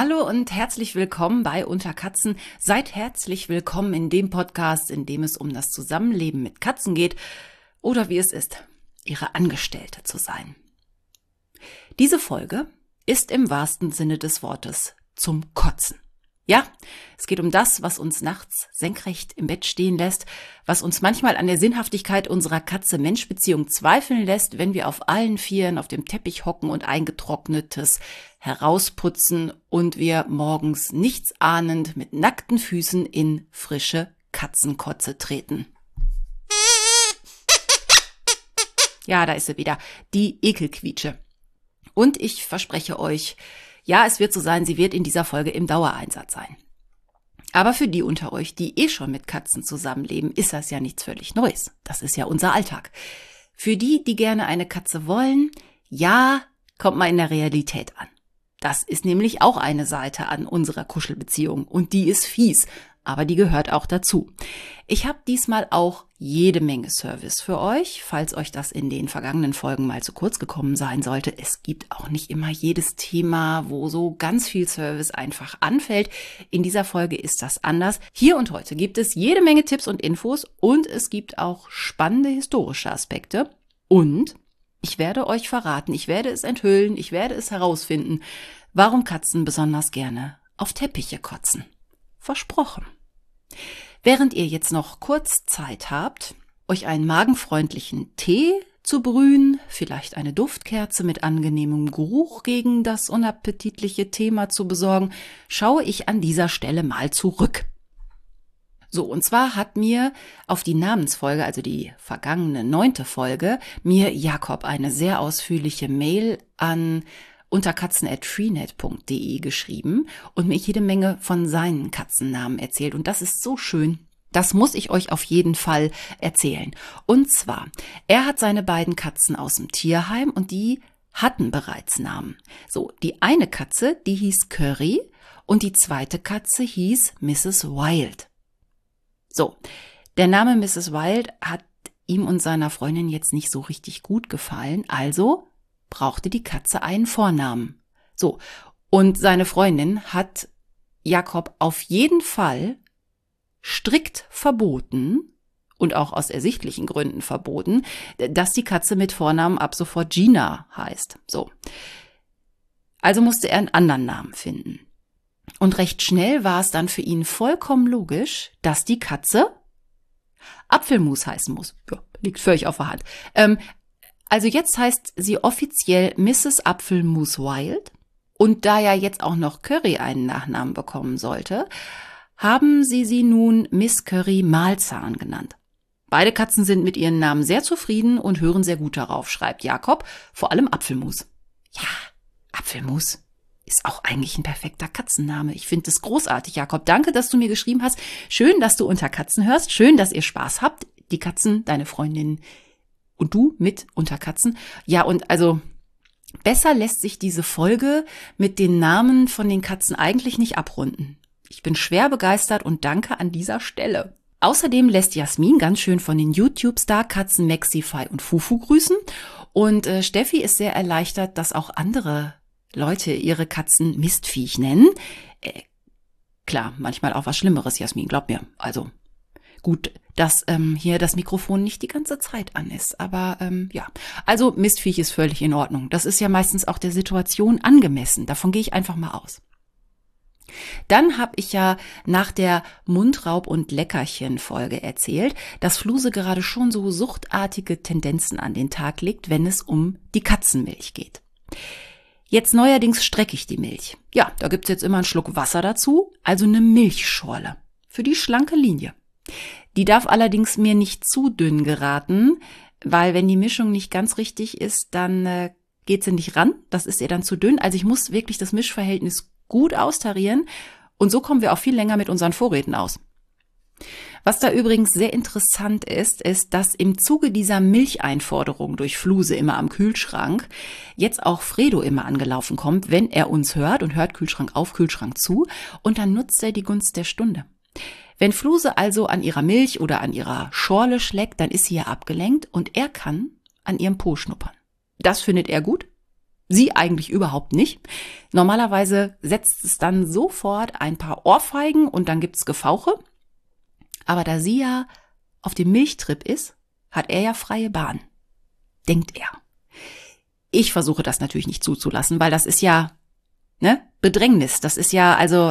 Hallo und herzlich willkommen bei Unter Katzen. Seid herzlich willkommen in dem Podcast, in dem es um das Zusammenleben mit Katzen geht oder wie es ist, ihre Angestellte zu sein. Diese Folge ist im wahrsten Sinne des Wortes zum Kotzen. Ja, es geht um das, was uns nachts senkrecht im Bett stehen lässt, was uns manchmal an der Sinnhaftigkeit unserer Katze-Mensch-Beziehung zweifeln lässt, wenn wir auf allen Vieren auf dem Teppich hocken und Eingetrocknetes herausputzen und wir morgens nichts ahnend mit nackten Füßen in frische Katzenkotze treten. Ja, da ist sie wieder, die Ekelquietsche. Und ich verspreche euch, ja, es wird so sein, sie wird in dieser Folge im Dauereinsatz sein. Aber für die unter euch, die schon mit Katzen zusammenleben, ist das ja nichts völlig Neues. Das ist ja unser Alltag. Für die, die gerne eine Katze wollen, ja, kommt mal in der Realität an. Das ist nämlich auch eine Seite an unserer Kuschelbeziehung und die ist fies, aber die gehört auch dazu. Ich habe diesmal auch jede Menge Service für euch, falls euch das in den vergangenen Folgen mal zu kurz gekommen sein sollte. Es gibt auch nicht immer jedes Thema, wo so ganz viel Service einfach anfällt. In dieser Folge ist das anders. Hier und heute gibt es jede Menge Tipps und Infos und es gibt auch spannende historische Aspekte. Und ich werde euch verraten, ich werde es enthüllen, ich werde es herausfinden, warum Katzen besonders gerne auf Teppiche kotzen. Versprochen. Während ihr jetzt noch kurz Zeit habt, euch einen magenfreundlichen Tee zu brühen, vielleicht eine Duftkerze mit angenehmem Geruch gegen das unappetitliche Thema zu besorgen, schaue ich an dieser Stelle mal zurück. So, und zwar hat mir auf die Namensfolge, also die vergangene 9. Folge, mir Jakob eine sehr ausführliche Mail an unterkatzen@freenet.de geschrieben und mir jede Menge von seinen Katzennamen erzählt. Und das ist so schön. Das muss ich euch auf jeden Fall erzählen. Und zwar, er hat seine beiden Katzen aus dem Tierheim und die hatten bereits Namen. So, die eine Katze, die hieß Curry und die zweite Katze hieß Mrs. Wild. So, der Name Mrs. Wild hat ihm und seiner Freundin jetzt nicht so richtig gut gefallen, also brauchte die Katze einen Vornamen. So, und seine Freundin hat Jakob auf jeden Fall strikt verboten und auch aus ersichtlichen Gründen verboten, dass die Katze mit Vornamen ab sofort Gina heißt. So. Also musste er einen anderen Namen finden. Und recht schnell war es dann für ihn vollkommen logisch, dass die Katze Apfelmus heißen muss. Ja, liegt völlig auf der Hand. Also jetzt heißt sie offiziell Mrs. Apfelmus Wild. Und da ja jetzt auch noch Curry einen Nachnamen bekommen sollte, haben sie nun Miss Curry Mahlzahn genannt. Beide Katzen sind mit ihren Namen sehr zufrieden und hören sehr gut darauf, schreibt Jakob, vor allem Apfelmus. Ja, Apfelmus ist auch eigentlich ein perfekter Katzenname. Ich finde es großartig, Jakob. Danke, dass du mir geschrieben hast. Schön, dass du Unter Katzen hörst. Schön, dass ihr Spaß habt. Die Katzen, deine Freundin und du mit Unter Katzen. Ja, und also besser lässt sich diese Folge mit den Namen von den Katzen eigentlich nicht abrunden. Ich bin schwer begeistert und danke an dieser Stelle. Außerdem lässt Jasmin ganz schön von den YouTube-Star-Katzen Maxify und Fufu grüßen. Und Steffi ist sehr erleichtert, dass auch andere Leute ihre Katzen Mistviech nennen. Klar, manchmal auch was Schlimmeres, Jasmin, glaub mir. Also gut, dass hier das Mikrofon nicht die ganze Zeit an ist. Aber ja, also Mistviech ist völlig in Ordnung. Das ist ja meistens auch der Situation angemessen. Davon gehe ich einfach mal aus. Dann habe ich ja nach der Mundraub- und Leckerchen-Folge erzählt, dass Fluse gerade schon so suchtartige Tendenzen an den Tag legt, wenn es um die Katzenmilch geht. Jetzt neuerdings strecke ich die Milch. Ja, da gibt's jetzt immer einen Schluck Wasser dazu, also eine Milchschorle für die schlanke Linie. Die darf allerdings mir nicht zu dünn geraten, weil wenn die Mischung nicht ganz richtig ist, dann geht sie nicht ran. Das ist ihr dann zu dünn. Also ich muss wirklich das Mischverhältnis gut austarieren und so kommen wir auch viel länger mit unseren Vorräten aus. Was da übrigens sehr interessant ist, dass im Zuge dieser Milcheinforderung durch Fluse immer am Kühlschrank jetzt auch Fredo immer angelaufen kommt, wenn er uns hört und hört Kühlschrank auf, Kühlschrank zu und dann nutzt er die Gunst der Stunde. Wenn Fluse also an ihrer Milch oder an ihrer Schorle schleckt, dann ist sie ja abgelenkt und er kann an ihrem Po schnuppern. Das findet er gut. Sie eigentlich überhaupt nicht. Normalerweise setzt es dann sofort ein paar Ohrfeigen und dann gibt's Gefauche. Aber da sie ja auf dem Milchtrip ist, hat er ja freie Bahn. Denkt er. Ich versuche das natürlich nicht zuzulassen, weil das ist ja Bedrängnis. Das ist ja, also,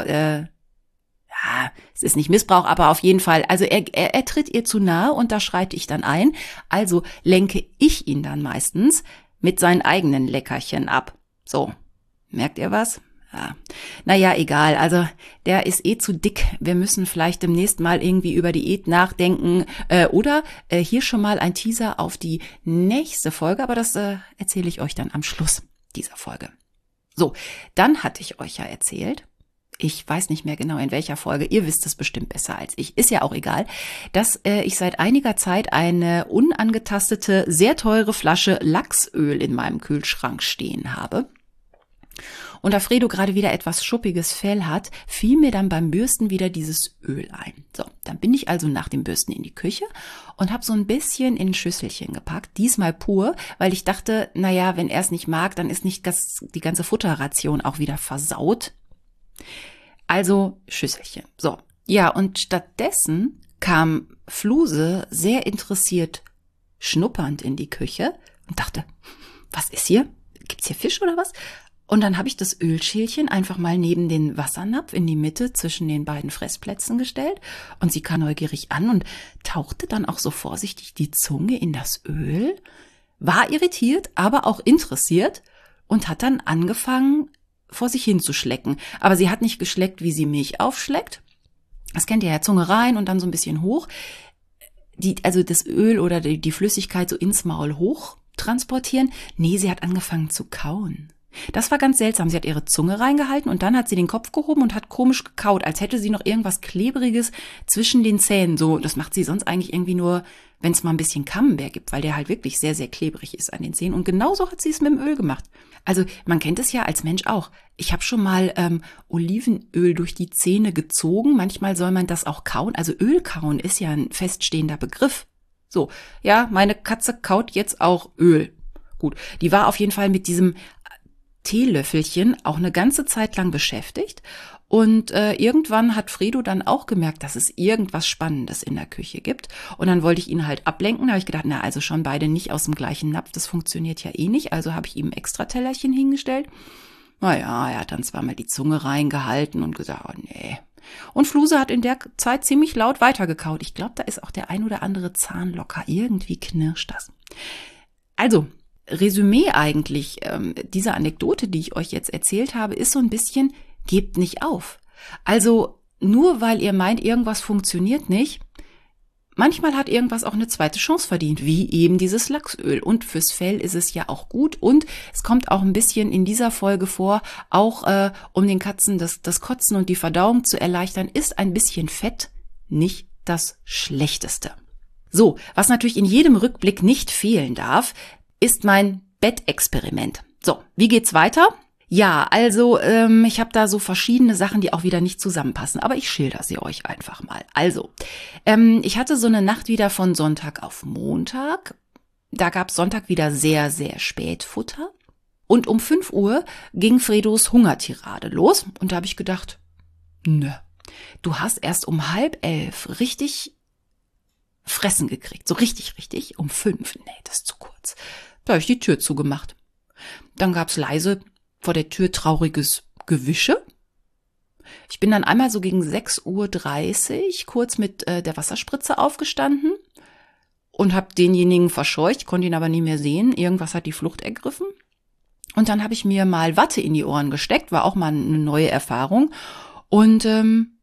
es ist nicht Missbrauch, aber auf jeden Fall, also er tritt ihr zu nahe und da schreite ich dann ein. Also lenke ich ihn dann meistens mit seinen eigenen Leckerchen ab. So, merkt ihr was? Ja. Naja, egal, also der ist zu dick. Wir müssen vielleicht demnächst mal irgendwie über Diät nachdenken oder hier schon mal ein Teaser auf die nächste Folge, aber das erzähle ich euch dann am Schluss dieser Folge. So, dann hatte ich euch ja erzählt, ich weiß nicht mehr genau in welcher Folge, ihr wisst es bestimmt besser als ich, ist ja auch egal, dass ich seit einiger Zeit eine unangetastete, sehr teure Flasche Lachsöl in meinem Kühlschrank stehen habe. Und da Fredo gerade wieder etwas schuppiges Fell hat, fiel mir dann beim Bürsten wieder dieses Öl ein. So, dann bin ich also nach dem Bürsten in die Küche und habe so ein bisschen in ein Schüsselchen gepackt. Diesmal pur, weil ich dachte, naja, wenn er es nicht mag, dann ist nicht die ganze Futterration auch wieder versaut. Also Schüsselchen. So, ja, und stattdessen kam Fluse sehr interessiert schnuppernd in die Küche und dachte, was ist hier? Gibt's hier Fisch oder was? Und dann habe ich das Ölschälchen einfach mal neben den Wassernapf in die Mitte zwischen den beiden Fressplätzen gestellt und sie kam neugierig an und tauchte dann auch so vorsichtig die Zunge in das Öl, war irritiert, aber auch interessiert und hat dann angefangen, vor sich hin zu schlecken. Aber sie hat nicht geschleckt, wie sie Milch aufschleckt. Das kennt ihr ja, Zunge rein und dann so ein bisschen hoch. Also das Öl oder die Flüssigkeit so ins Maul hoch transportieren. Nee, sie hat angefangen zu kauen. Das war ganz seltsam. Sie hat ihre Zunge reingehalten und dann hat sie den Kopf gehoben und hat komisch gekaut, als hätte sie noch irgendwas Klebriges zwischen den Zähnen. So, das macht sie sonst eigentlich irgendwie nur, wenn es mal ein bisschen Camembert gibt, weil der halt wirklich sehr, sehr klebrig ist an den Zähnen. Und genauso hat sie es mit dem Öl gemacht. Also man kennt es ja als Mensch auch. Ich habe schon mal Olivenöl durch die Zähne gezogen. Manchmal soll man das auch kauen. Also Ölkauen ist ja ein feststehender Begriff. So, ja, meine Katze kaut jetzt auch Öl. Gut, die war auf jeden Fall mit diesem Teelöffelchen auch eine ganze Zeit lang beschäftigt und irgendwann hat Fredo dann auch gemerkt, dass es irgendwas Spannendes in der Küche gibt und dann wollte ich ihn halt ablenken, da habe ich gedacht, na also schon beide nicht aus dem gleichen Napf, das funktioniert ja eh nicht, also habe ich ihm ein extra Tellerchen hingestellt. Naja, er hat dann zweimal die Zunge reingehalten und gesagt, oh nee. Und Fluse hat in der Zeit ziemlich laut weitergekaut. Ich glaube, da ist auch der ein oder andere Zahn locker, irgendwie knirscht das. Also, Resümee eigentlich dieser Anekdote, die ich euch jetzt erzählt habe, ist so ein bisschen, gebt nicht auf. Also nur weil ihr meint, irgendwas funktioniert nicht, manchmal hat irgendwas auch eine zweite Chance verdient, wie eben dieses Lachsöl. Und fürs Fell ist es ja auch gut. Und es kommt auch ein bisschen in dieser Folge vor, auch um den Katzen das Kotzen und die Verdauung zu erleichtern, ist ein bisschen Fett nicht das Schlechteste. So, was natürlich in jedem Rückblick nicht fehlen darf, ist mein Bettexperiment. So, wie geht's weiter? Ja, also ich habe da so verschiedene Sachen, die auch wieder nicht zusammenpassen, aber ich schilder sie euch einfach mal. Also, ich hatte so eine Nacht wieder von Sonntag auf Montag. Da gab's Sonntag wieder sehr, sehr spät Futter. Und um 5 Uhr ging Fredos Hungertirade los. Und da habe ich gedacht, nö, du hast erst um 10:30 richtig Fressen gekriegt. So richtig, um 5. Nee, das ist zu kurz. Da habe ich die Tür zugemacht. Dann gab's leise vor der Tür trauriges Gewische. Ich bin dann einmal so gegen 6:30 Uhr kurz mit der Wasserspritze aufgestanden und habe denjenigen verscheucht, konnte ihn aber nie mehr sehen. Irgendwas hat die Flucht ergriffen. Und dann habe ich mir mal Watte in die Ohren gesteckt, war auch mal eine neue Erfahrung. Und dann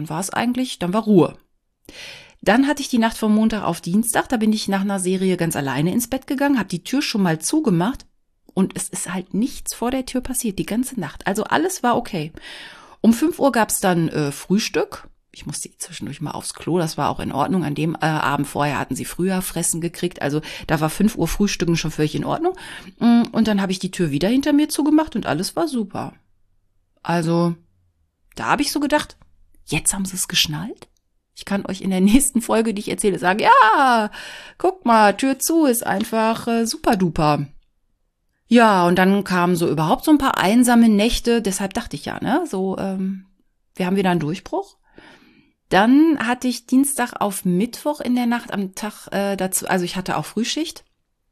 war Ruhe. Dann hatte ich die Nacht vom Montag auf Dienstag, da bin ich nach einer Serie ganz alleine ins Bett gegangen, habe die Tür schon mal zugemacht und es ist halt nichts vor der Tür passiert, die ganze Nacht. Also alles war okay. Um 5 Uhr gab's dann Frühstück. Ich musste zwischendurch mal aufs Klo, das war auch in Ordnung. An dem Abend vorher hatten sie früher Fressen gekriegt, also da war 5 Uhr Frühstücken schon völlig in Ordnung. Und dann habe ich die Tür wieder hinter mir zugemacht und alles war super. Also, da habe ich so gedacht, jetzt haben sie es geschnallt. Ich kann euch in der nächsten Folge, die ich erzähle, sagen, ja, guck mal, Tür zu ist einfach super duper. Ja, und dann kamen so überhaupt so ein paar einsame Nächte, deshalb dachte ich ja, ne, so, wir haben wieder einen Durchbruch. Dann hatte ich Dienstag auf Mittwoch in der Nacht am Tag dazu, also ich hatte auch Frühschicht.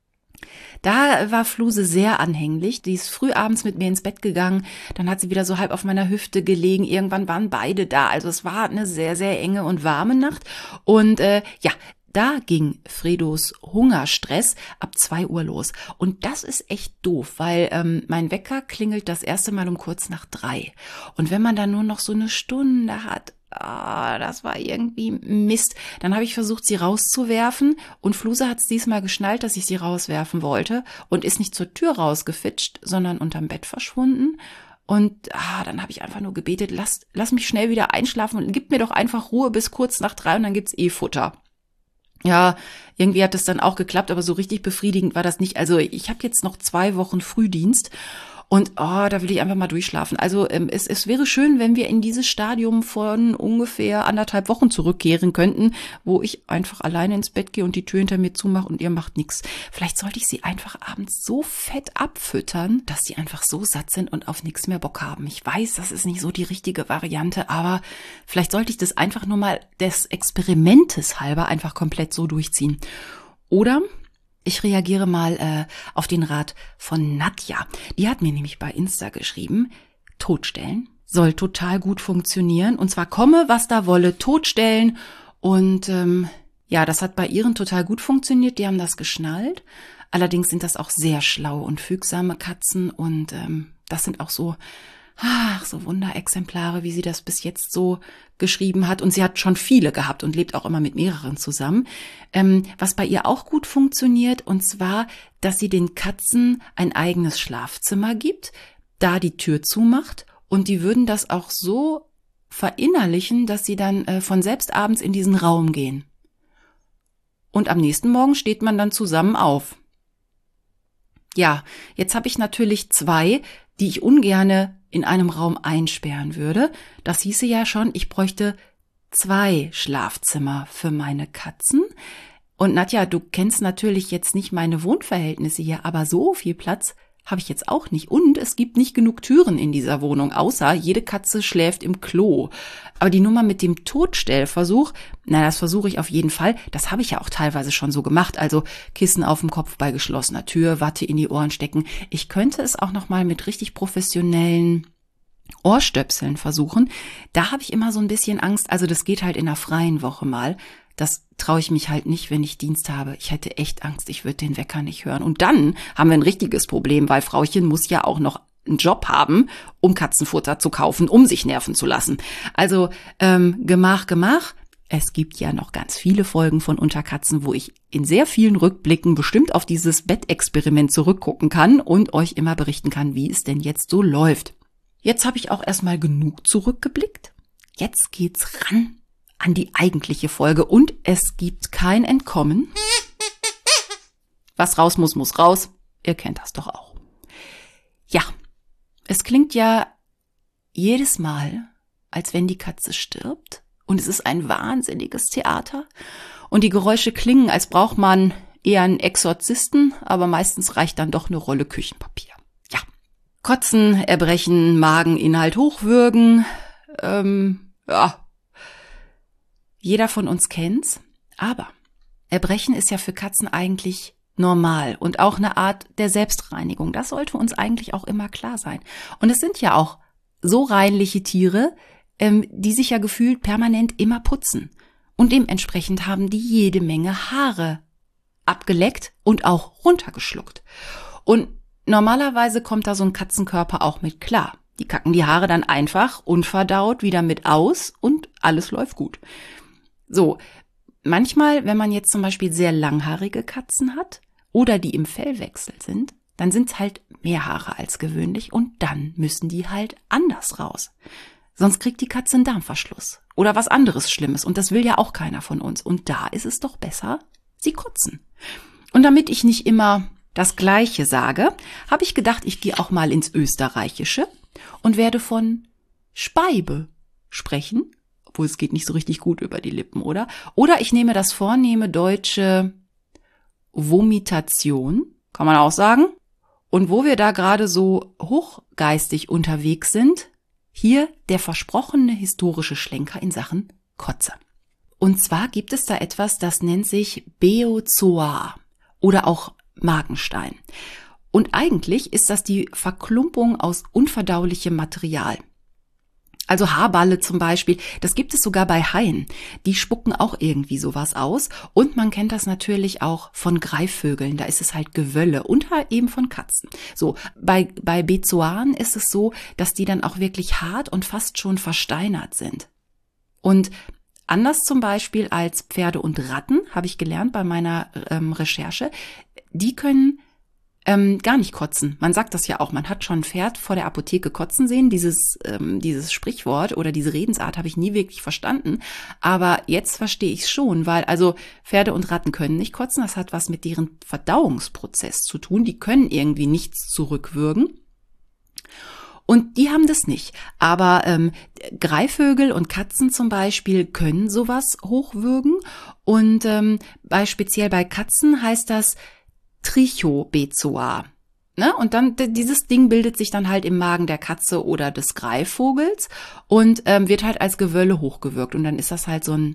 Da war Fluse sehr anhänglich. Die ist früh abends mit mir ins Bett gegangen. Dann hat sie wieder so halb auf meiner Hüfte gelegen. Irgendwann waren beide da. Also es war eine sehr, sehr enge und warme Nacht. Und ja, da ging Fredos Hungerstress ab 2 Uhr los. Und das ist echt doof, weil mein Wecker klingelt das erste Mal um kurz nach 3. Und wenn man dann nur noch so eine Stunde hat, das war irgendwie Mist. Dann habe ich versucht, sie rauszuwerfen und Fluse hat es diesmal geschnallt, dass ich sie rauswerfen wollte und ist nicht zur Tür rausgefitscht, sondern unterm Bett verschwunden. Und dann habe ich einfach nur gebetet, lass mich schnell wieder einschlafen und gib mir doch einfach Ruhe bis kurz nach 3 und dann gibt's Futter. Ja, irgendwie hat es dann auch geklappt, aber so richtig befriedigend war das nicht. Also ich habe jetzt noch 2 Wochen Frühdienst und da will ich einfach mal durchschlafen. Also es wäre schön, wenn wir in dieses Stadium von ungefähr 1,5 Wochen zurückkehren könnten, wo ich einfach alleine ins Bett gehe und die Tür hinter mir zumache und ihr macht nichts. Vielleicht sollte ich sie einfach abends so fett abfüttern, dass sie einfach so satt sind und auf nichts mehr Bock haben. Ich weiß, das ist nicht so die richtige Variante, aber vielleicht sollte ich das einfach nur mal des Experimentes halber einfach komplett so durchziehen. Oder ich reagiere mal auf den Rat von Nadja. Die hat mir nämlich bei Insta geschrieben, totstellen soll total gut funktionieren. Und zwar komme, was da wolle, totstellen. Und ja, das hat bei ihren total gut funktioniert. Die haben das geschnallt. Allerdings sind das auch sehr schlaue und fügsame Katzen. Und das sind auch so Wunderexemplare, wie sie das bis jetzt so geschrieben hat. Und sie hat schon viele gehabt und lebt auch immer mit mehreren zusammen. Was bei ihr auch gut funktioniert, und zwar, dass sie den Katzen ein eigenes Schlafzimmer gibt, da die Tür zumacht. Und die würden das auch so verinnerlichen, dass sie dann von selbst abends in diesen Raum gehen. Und am nächsten Morgen steht man dann zusammen auf. Ja, jetzt habe ich natürlich 2, die ich ungerne in einem Raum einsperren würde. Das hieße ja schon, ich bräuchte 2 Schlafzimmer für meine Katzen. Und Nadja, du kennst natürlich jetzt nicht meine Wohnverhältnisse hier, aber so viel Platz habe ich jetzt auch nicht. Und es gibt nicht genug Türen in dieser Wohnung, außer jede Katze schläft im Klo. Aber die Nummer mit dem Totstellversuch, das versuche ich auf jeden Fall. Das habe ich ja auch teilweise schon so gemacht. Also Kissen auf dem Kopf bei geschlossener Tür, Watte in die Ohren stecken. Ich könnte es auch noch mal mit richtig professionellen Ohrstöpseln versuchen. Da habe ich immer so ein bisschen Angst. Also das geht halt in einer freien Woche mal. Das traue ich mich halt nicht, wenn ich Dienst habe. Ich hätte echt Angst, ich würde den Wecker nicht hören. Und dann haben wir ein richtiges Problem, weil Frauchen muss ja auch noch einen Job haben, um Katzenfutter zu kaufen, um sich nerven zu lassen. Also Gemach. Es gibt ja noch ganz viele Folgen von Unterkatzen, wo ich in sehr vielen Rückblicken bestimmt auf dieses Bettexperiment zurückgucken kann und euch immer berichten kann, wie es denn jetzt so läuft. Jetzt habe ich auch erstmal genug zurückgeblickt. Jetzt geht's ran an die eigentliche Folge und es gibt kein Entkommen. Was raus muss, muss raus. Ihr kennt das doch auch. Ja, es klingt ja jedes Mal, als wenn die Katze stirbt und es ist ein wahnsinniges Theater und die Geräusche klingen, als braucht man eher einen Exorzisten, aber meistens reicht dann doch eine Rolle Küchenpapier. Ja, Kotzen, Erbrechen, Mageninhalt hochwürgen, jeder von uns kennt's, aber Erbrechen ist ja für Katzen eigentlich normal und auch eine Art der Selbstreinigung. Das sollte uns eigentlich auch immer klar sein. Und es sind ja auch so reinliche Tiere, die sich ja gefühlt permanent immer putzen. Und dementsprechend haben die jede Menge Haare abgeleckt und auch runtergeschluckt. Und normalerweise kommt da so ein Katzenkörper auch mit klar. Die kacken die Haare dann einfach unverdaut wieder mit aus und alles läuft gut. So, manchmal, wenn man jetzt zum Beispiel sehr langhaarige Katzen hat oder die im Fellwechsel sind, dann sind es halt mehr Haare als gewöhnlich und dann müssen die halt anders raus. Sonst kriegt die Katze einen Darmverschluss oder was anderes Schlimmes und das will ja auch keiner von uns. Und da ist es doch besser, sie kotzen. Und damit ich nicht immer das Gleiche sage, habe ich gedacht, ich gehe auch mal ins Österreichische und werde von Speibe sprechen. Obwohl es geht nicht so richtig gut über die Lippen, oder? Oder ich nehme das vornehme deutsche Vomitation, kann man auch sagen. Und wo wir da gerade so hochgeistig unterwegs sind, hier der versprochene historische Schlenker in Sachen Kotze. Und zwar gibt es da etwas, das nennt sich Bezoar oder auch Magenstein. Und eigentlich ist das die Verklumpung aus unverdaulichem Material. Also Haarballe zum Beispiel, das gibt es sogar bei Haien. Die spucken auch irgendwie sowas aus. Und man kennt das natürlich auch von Greifvögeln. Da ist es halt Gewölle und halt eben von Katzen. So, bei Bezoaren ist es so, dass die dann auch wirklich hart und fast schon versteinert sind. Und anders zum Beispiel als Pferde und Ratten, habe ich gelernt bei meiner Recherche, die können gar nicht kotzen. Man sagt das ja auch, man hat schon ein Pferd vor der Apotheke kotzen sehen. Dieses Sprichwort oder diese Redensart habe ich nie wirklich verstanden. Aber jetzt verstehe ich es schon, weil also Pferde und Ratten können nicht kotzen. Das hat was mit deren Verdauungsprozess zu tun. Die können irgendwie nichts zurückwürgen. Und die haben das nicht. Aber Greifvögel und Katzen zum Beispiel können sowas hochwürgen. Und speziell bei Katzen heißt das Trichobezoar. Ne? Und dann dieses Ding bildet sich dann halt im Magen der Katze oder des Greifvogels und wird halt als Gewölle hochgewürgt. Und dann ist das halt so eine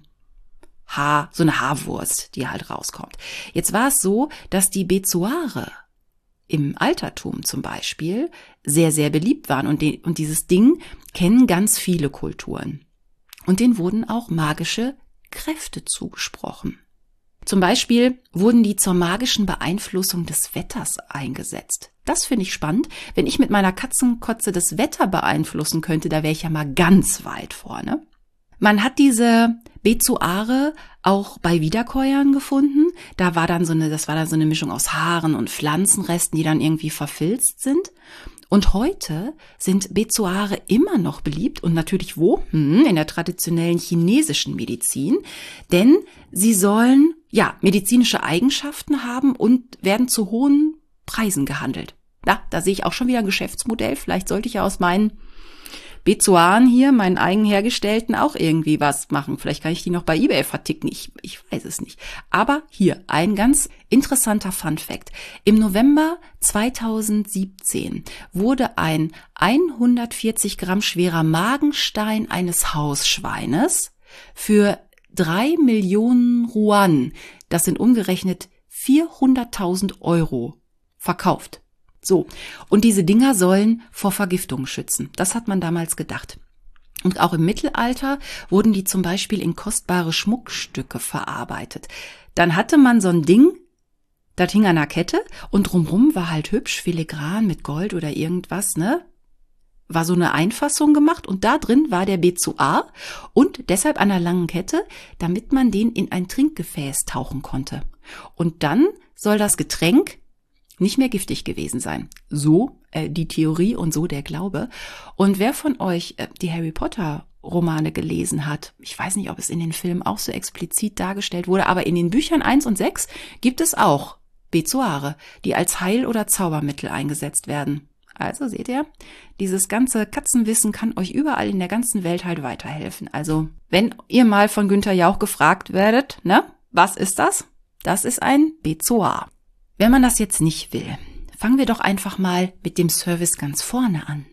Haarwurst, die halt rauskommt. Jetzt war es so, dass die Bezoare im Altertum zum Beispiel sehr, sehr beliebt waren. Und dieses Ding kennen ganz viele Kulturen. Und denen wurden auch magische Kräfte zugesprochen. Zum Beispiel wurden die zur magischen Beeinflussung des Wetters eingesetzt. Das finde ich spannend. Wenn ich mit meiner Katzenkotze das Wetter beeinflussen könnte, da wäre ich ja mal ganz weit vorne. Man hat diese Bezoare auch bei Wiederkäuern gefunden. Das war dann so eine Mischung aus Haaren und Pflanzenresten, die dann irgendwie verfilzt sind. Und heute sind Bezoare immer noch beliebt und natürlich wo? In der traditionellen chinesischen Medizin, denn sie sollen medizinische Eigenschaften haben und werden zu hohen Preisen gehandelt. Ja, da sehe ich auch schon wieder ein Geschäftsmodell. Vielleicht sollte ich ja aus meinen Bezoaren hier, meinen eigen hergestellten, auch irgendwie was machen. Vielleicht kann ich die noch bei eBay verticken. Ich weiß es nicht. Aber hier ein ganz interessanter Funfact. Im November 2017 wurde ein 140 Gramm schwerer Magenstein eines Hausschweines für 3 Millionen Yuan, das sind umgerechnet 400.000 Euro, verkauft. So, und diese Dinger sollen vor Vergiftung schützen. Das hat man damals gedacht. Und auch im Mittelalter wurden die zum Beispiel in kostbare Schmuckstücke verarbeitet. Dann hatte man so ein Ding, das hing an einer Kette und drumrum war halt hübsch filigran mit Gold oder irgendwas, ne? War so eine Einfassung gemacht und da drin war der Bezoar und deshalb an einer langen Kette, damit man den in ein Trinkgefäß tauchen konnte. Und dann soll das Getränk nicht mehr giftig gewesen sein. So die Theorie und so der Glaube. Und wer von euch die Harry Potter Romane gelesen hat, ich weiß nicht, ob es in den Filmen auch so explizit dargestellt wurde, aber in den Büchern 1 und 6 gibt es auch Bezoare, die als Heil- oder Zaubermittel eingesetzt werden. Also seht ihr, dieses ganze Katzenwissen kann euch überall in der ganzen Welt halt weiterhelfen. Also wenn ihr mal von Günther Jauch gefragt werdet, ne, was ist das? Das ist ein Bezoar. Wenn man das jetzt nicht will, fangen wir doch einfach mal mit dem Service ganz vorne an.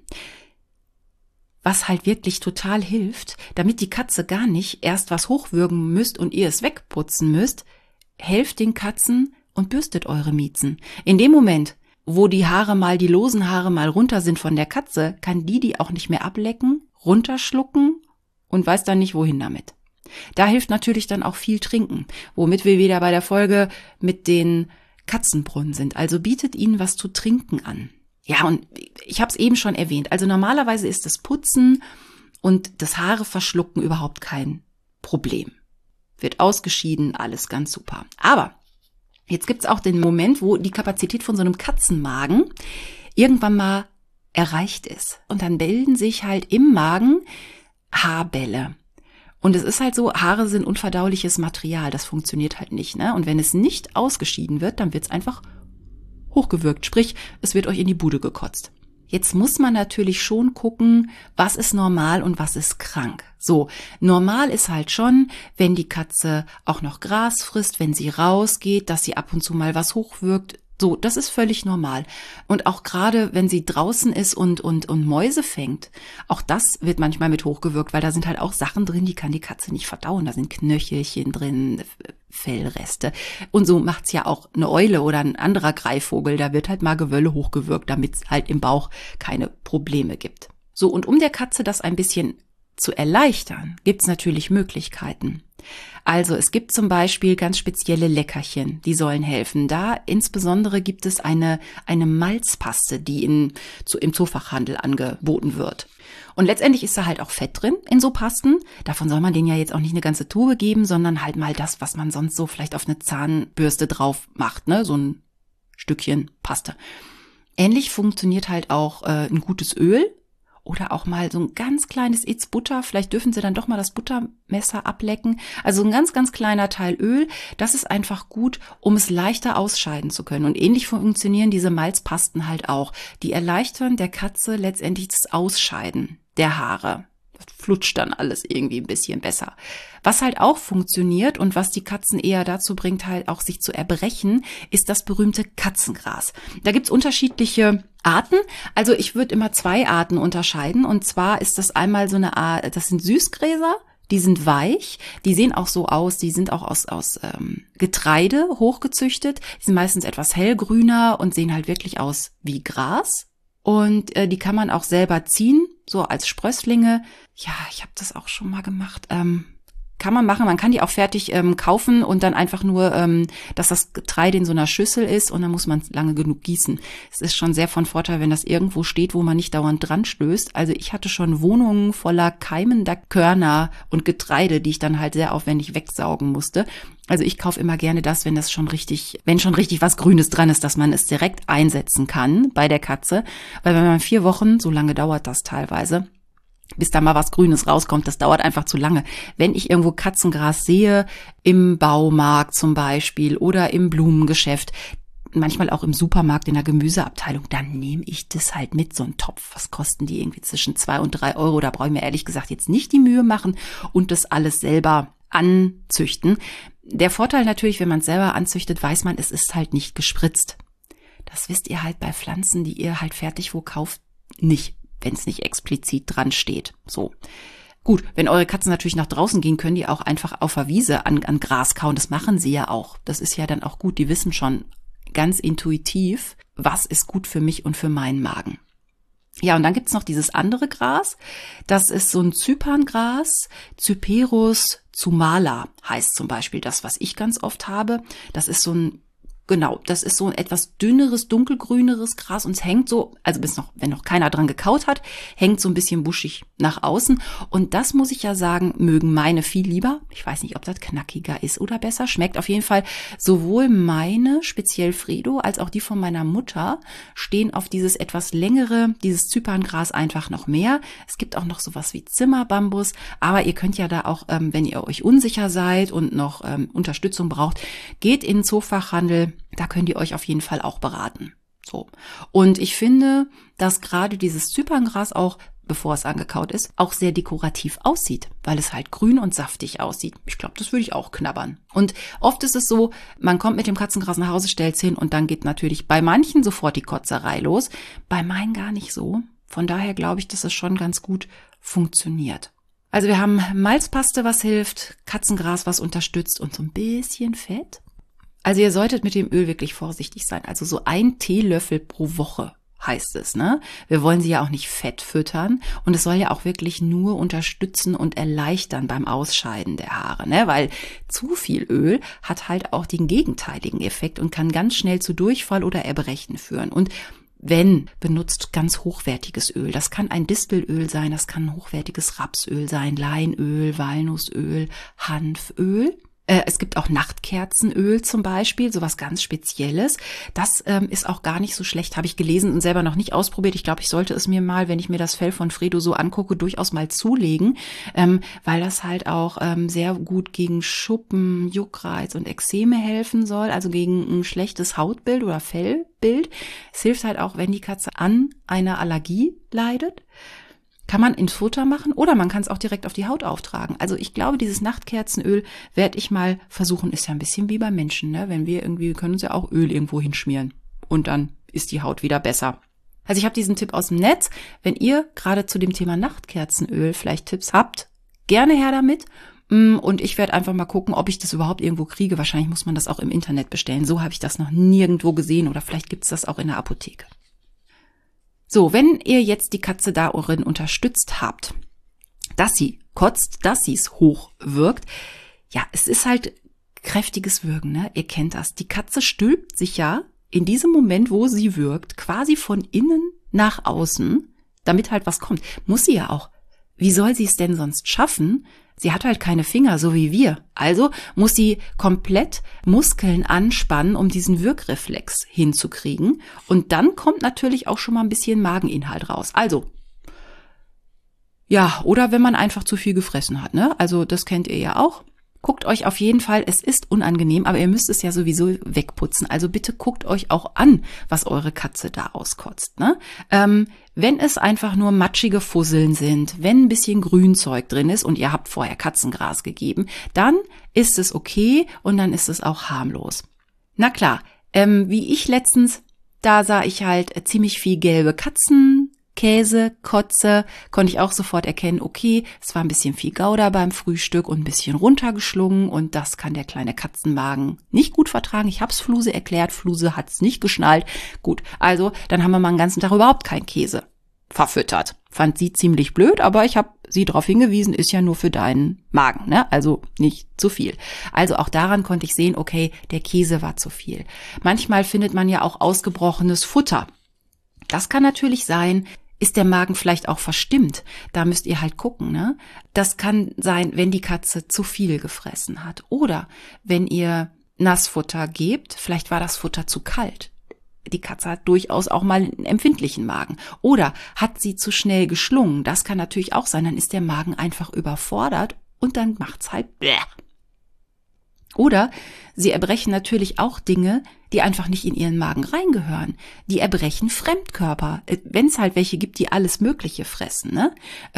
Was halt wirklich total hilft, damit die Katze gar nicht erst was hochwürgen müsst und ihr es wegputzen müsst, helft den Katzen und bürstet eure Miezen. In dem Moment, wo die losen Haare mal runter sind von der Katze, kann die auch nicht mehr ablecken, runterschlucken und weiß dann nicht, wohin damit. Da hilft natürlich dann auch viel Trinken, womit wir wieder bei der Folge mit den Katzenbrunnen sind. Also bietet ihnen was zu trinken an. Ja, und ich habe es eben schon erwähnt. Also normalerweise ist das Putzen und das Haare verschlucken überhaupt kein Problem. Wird ausgeschieden, alles ganz super. Aber jetzt gibt's auch den Moment, wo die Kapazität von so einem Katzenmagen irgendwann mal erreicht ist. Und dann bilden sich halt im Magen Haarbälle. Und es ist halt so, Haare sind unverdauliches Material, das funktioniert halt nicht, ne? Und wenn es nicht ausgeschieden wird, dann wird's einfach hochgewürgt, sprich, es wird euch in die Bude gekotzt. Jetzt muss man natürlich schon gucken, was ist normal und was ist krank. So, normal ist halt schon, wenn die Katze auch noch Gras frisst, wenn sie rausgeht, dass sie ab und zu mal was hochwürgt, So, das ist völlig normal. Und auch gerade, wenn sie draußen ist und Mäuse fängt, auch das wird manchmal mit hochgewirkt, weil da sind halt auch Sachen drin, die kann die Katze nicht verdauen. Da sind Knöchelchen drin, Fellreste. Und so macht's ja auch eine Eule oder ein anderer Greifvogel. Da wird halt mal Gewölle hochgewirkt, damit es halt im Bauch keine Probleme gibt. So, und um der Katze das ein bisschen zu erleichtern, gibt's natürlich Möglichkeiten. Also es gibt zum Beispiel ganz spezielle Leckerchen, die sollen helfen. Da insbesondere gibt es eine Malzpaste, die im Zoofachhandel angeboten wird. Und letztendlich ist da halt auch Fett drin in so Pasten. Davon soll man denen ja jetzt auch nicht eine ganze Tube geben, sondern halt mal das, was man sonst so vielleicht auf eine Zahnbürste drauf macht, ne? So ein Stückchen Paste. Ähnlich funktioniert halt auch ein gutes Öl. Oder auch mal so ein ganz kleines Itz Butter. Vielleicht dürfen Sie dann doch mal das Buttermesser ablecken. Also ein ganz, ganz kleiner Teil Öl. Das ist einfach gut, um es leichter ausscheiden zu können. Und ähnlich funktionieren diese Malzpasten halt auch. Die erleichtern der Katze letztendlich das Ausscheiden der Haare. Das flutscht dann alles irgendwie ein bisschen besser. Was halt auch funktioniert und was die Katzen eher dazu bringt, halt auch sich zu erbrechen, ist das berühmte Katzengras. Da gibt's unterschiedliche Arten. Also ich würde immer 2 Arten unterscheiden. Und zwar ist das einmal so eine Art, das sind Süßgräser, die sind weich, die sehen auch so aus, die sind auch aus Getreide hochgezüchtet. Die sind meistens etwas hellgrüner und sehen halt wirklich aus wie Gras. Und die kann man auch selber ziehen, so als Sprösslinge. Ja, ich habe das auch schon mal gemacht. Kann man machen, man kann die auch fertig kaufen und dann einfach nur, dass das Getreide in so einer Schüssel ist und dann muss man lange genug gießen. Es ist schon sehr von Vorteil, wenn das irgendwo steht, wo man nicht dauernd dran stößt. Also ich hatte schon Wohnungen voller keimender Körner und Getreide, die ich dann halt sehr aufwendig wegsaugen musste. Also ich kaufe immer gerne das, wenn schon richtig was Grünes dran ist, dass man es direkt einsetzen kann bei der Katze. Weil wenn man 4 Wochen, so lange dauert das teilweise, bis da mal was Grünes rauskommt, das dauert einfach zu lange. Wenn ich irgendwo Katzengras sehe, im Baumarkt zum Beispiel oder im Blumengeschäft, manchmal auch im Supermarkt in der Gemüseabteilung, dann nehme ich das halt mit, so einen Topf. Was kosten die irgendwie zwischen 2 und 3 Euro? Da brauche ich mir ehrlich gesagt jetzt nicht die Mühe machen und das alles selber anzüchten. Der Vorteil natürlich, wenn man es selber anzüchtet, weiß man, es ist halt nicht gespritzt. Das wisst ihr halt bei Pflanzen, die ihr halt fertig wo kauft, nicht, wenn es nicht explizit dran steht. So. Gut, wenn eure Katzen natürlich nach draußen gehen, können die auch einfach auf der Wiese an Gras kauen. Das machen sie ja auch. Das ist ja dann auch gut. Die wissen schon ganz intuitiv, was ist gut für mich und für meinen Magen. Ja, und dann gibt's noch dieses andere Gras. Das ist so ein Zyperngras. Cyperus zumala heißt zum Beispiel das, was ich ganz oft habe. Das ist so ein etwas dünneres, dunkelgrüneres Gras und es hängt so, also wenn noch keiner dran gekaut hat, hängt so ein bisschen buschig nach außen. Und das muss ich ja sagen, mögen meine viel lieber. Ich weiß nicht, ob das knackiger ist oder besser. Schmeckt auf jeden Fall. Sowohl meine, speziell Fredo, als auch die von meiner Mutter stehen auf dieses etwas längere, dieses Zyperngras einfach noch mehr. Es gibt auch noch sowas wie Zimmerbambus. Aber ihr könnt ja da auch, wenn ihr euch unsicher seid und noch Unterstützung braucht, geht in den Zoofachhandel. Da könnt ihr euch auf jeden Fall auch beraten. So. Und ich finde, dass gerade dieses Zyperngras auch, bevor es angekaut ist, auch sehr dekorativ aussieht, weil es halt grün und saftig aussieht. Ich glaube, das würde ich auch knabbern. Und oft ist es so, man kommt mit dem Katzengras nach Hause, stellt's hin und dann geht natürlich bei manchen sofort die Kotzerei los. Bei meinen gar nicht so. Von daher glaube ich, dass es schon ganz gut funktioniert. Also wir haben Malzpaste, was hilft, Katzengras, was unterstützt und so ein bisschen Fett. Also ihr solltet mit dem Öl wirklich vorsichtig sein. Also so 1 Teelöffel pro Woche heißt es, ne? Wir wollen sie ja auch nicht fett füttern und es soll ja auch wirklich nur unterstützen und erleichtern beim Ausscheiden der Haare, ne? Weil zu viel Öl hat halt auch den gegenteiligen Effekt und kann ganz schnell zu Durchfall oder Erbrechen führen. Und benutzt ganz hochwertiges Öl. Das kann ein Distelöl sein, das kann ein hochwertiges Rapsöl sein, Leinöl, Walnussöl, Hanföl. Es gibt auch Nachtkerzenöl zum Beispiel, sowas ganz Spezielles. Das ist auch gar nicht so schlecht, habe ich gelesen und selber noch nicht ausprobiert. Ich glaube, ich sollte es mir mal, wenn ich mir das Fell von Fredo so angucke, durchaus mal zulegen, weil das halt auch sehr gut gegen Schuppen, Juckreiz und Ekzeme helfen soll, also gegen ein schlechtes Hautbild oder Fellbild. Es hilft halt auch, wenn die Katze an einer Allergie leidet. Kann man ins Futter machen oder man kann es auch direkt auf die Haut auftragen. Also ich glaube, dieses Nachtkerzenöl werde ich mal versuchen. Ist ja ein bisschen wie bei Menschen, ne? Wir können uns ja auch Öl irgendwo hinschmieren. und dann ist die Haut wieder besser. Also ich habe diesen Tipp aus dem Netz. Wenn ihr gerade zu dem Thema Nachtkerzenöl vielleicht Tipps habt, gerne her damit. Und ich werde einfach mal gucken, ob ich das überhaupt irgendwo kriege. Wahrscheinlich muss man das auch im Internet bestellen. So habe ich das noch nirgendwo gesehen oder vielleicht gibt es das auch in der Apotheke. So, wenn ihr jetzt die Katze darin unterstützt habt, dass sie kotzt, dass sie es hochwirkt, ja, es ist halt kräftiges Würgen, ne? Ihr kennt das. Die Katze stülpt sich ja in diesem Moment, wo sie wirkt, quasi von innen nach außen, damit halt was kommt. Muss sie ja auch. Wie soll sie es denn sonst schaffen? Sie hat halt keine Finger, so wie wir. Also muss sie komplett Muskeln anspannen, um diesen Wirkreflex hinzukriegen. Und dann kommt natürlich auch schon mal ein bisschen Mageninhalt raus. Also, ja, oder wenn man einfach zu viel gefressen hat, ne? Also das kennt ihr ja auch. Guckt euch auf jeden Fall, es ist unangenehm, aber ihr müsst es ja sowieso wegputzen. Also bitte guckt euch auch an, was eure Katze da auskotzt, ne? Wenn es einfach nur matschige Fusseln sind, wenn ein bisschen Grünzeug drin ist und ihr habt vorher Katzengras gegeben, dann ist es okay und dann ist es auch harmlos. Na klar, wie ich letztens, da sah ich halt ziemlich viel gelbe Käse, Kotze, konnte ich auch sofort erkennen, okay, es war ein bisschen viel Gouda beim Frühstück und ein bisschen runtergeschlungen und das kann der kleine Katzenmagen nicht gut vertragen. Ich hab's Fluse erklärt, Fluse hat's nicht geschnallt. Gut, also dann haben wir mal einen ganzen Tag überhaupt keinen Käse verfüttert. Fand sie ziemlich blöd, aber ich habe sie darauf hingewiesen, ist ja nur für deinen Magen, ne? Also nicht zu viel. Also auch daran konnte ich sehen, okay, der Käse war zu viel. Manchmal findet man ja auch ausgebrochenes Futter. Das kann natürlich sein. Ist der Magen vielleicht auch verstimmt? Da müsst ihr halt gucken, ne? Das kann sein, wenn die Katze zu viel gefressen hat. Oder wenn ihr Nassfutter gebt, vielleicht war das Futter zu kalt. Die Katze hat durchaus auch mal einen empfindlichen Magen. Oder hat sie zu schnell geschlungen? Das kann natürlich auch sein. Dann ist der Magen einfach überfordert und dann macht's halt bläh. Oder sie erbrechen natürlich auch Dinge, die einfach nicht in ihren Magen reingehören. Die erbrechen Fremdkörper, wenn es halt welche gibt, die alles Mögliche fressen, ne?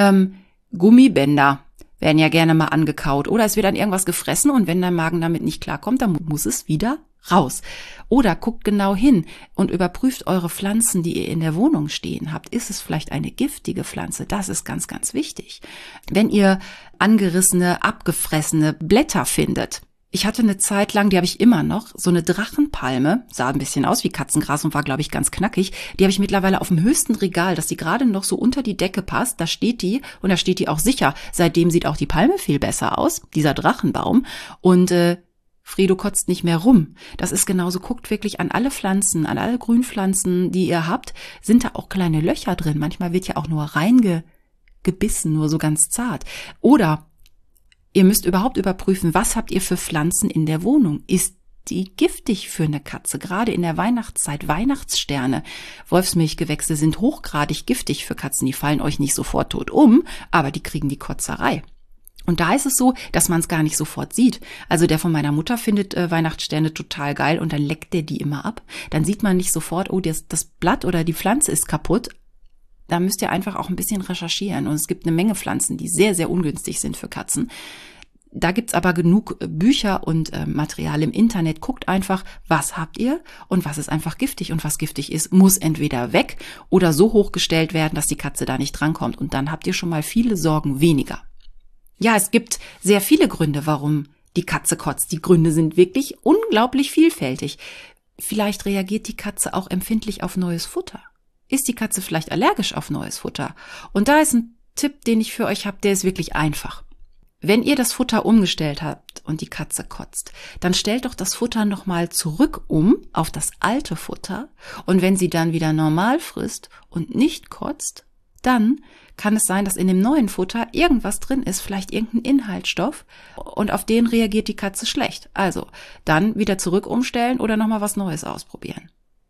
Gummibänder werden ja gerne mal angekaut. Oder es wird dann irgendwas gefressen und wenn der Magen damit nicht klarkommt, dann muss es wieder raus. Oder guckt genau hin und überprüft eure Pflanzen, die ihr in der Wohnung stehen habt. Ist es vielleicht eine giftige Pflanze? Das ist ganz, ganz wichtig. Wenn ihr angerissene, abgefressene Blätter findet, ich hatte eine Zeit lang, die habe ich immer noch, so eine Drachenpalme, sah ein bisschen aus wie Katzengras und war, glaube ich, ganz knackig. Die habe ich mittlerweile auf dem höchsten Regal, dass die gerade noch so unter die Decke passt. Da steht die und da steht die auch sicher. Seitdem sieht auch die Palme viel besser aus, dieser Drachenbaum. Und Fredo kotzt nicht mehr rum. Das ist genauso, guckt wirklich an alle Pflanzen, an alle Grünpflanzen, die ihr habt, sind da auch kleine Löcher drin. Manchmal wird ja auch nur reingebissen, nur so ganz zart. Oder ihr müsst überhaupt überprüfen, was habt ihr für Pflanzen in der Wohnung? Ist die giftig für eine Katze? Gerade in der Weihnachtszeit, Weihnachtssterne, Wolfsmilchgewächse sind hochgradig giftig für Katzen. Die fallen euch nicht sofort tot um, aber die kriegen die Kotzerei. Und da ist es so, dass man es gar nicht sofort sieht. Also der von meiner Mutter findet Weihnachtssterne total geil und dann leckt der die immer ab. Dann sieht man nicht sofort, oh, das Blatt oder die Pflanze ist kaputt. Da müsst ihr einfach auch ein bisschen recherchieren. Und es gibt eine Menge Pflanzen, die sehr, sehr ungünstig sind für Katzen. Da gibt's aber genug Bücher und Material im Internet. Guckt einfach, was habt ihr und was ist einfach giftig. Und was giftig ist, muss entweder weg oder so hochgestellt werden, dass die Katze da nicht drankommt. Und dann habt ihr schon mal viele Sorgen weniger. Ja, es gibt sehr viele Gründe, warum die Katze kotzt. Die Gründe sind wirklich unglaublich vielfältig. Vielleicht reagiert die Katze auch empfindlich auf neues Futter. Ist die Katze vielleicht allergisch auf neues Futter? Und da ist ein Tipp, den ich für euch habe, der ist wirklich einfach. Wenn ihr das Futter umgestellt habt und die Katze kotzt, dann stellt doch das Futter nochmal zurück auf das alte Futter. Und wenn sie dann wieder normal frisst und nicht kotzt, dann kann es sein, dass in dem neuen Futter irgendwas drin ist, vielleicht irgendein Inhaltsstoff und auf den reagiert die Katze schlecht. Also dann wieder zurück umstellen oder nochmal was Neues ausprobieren.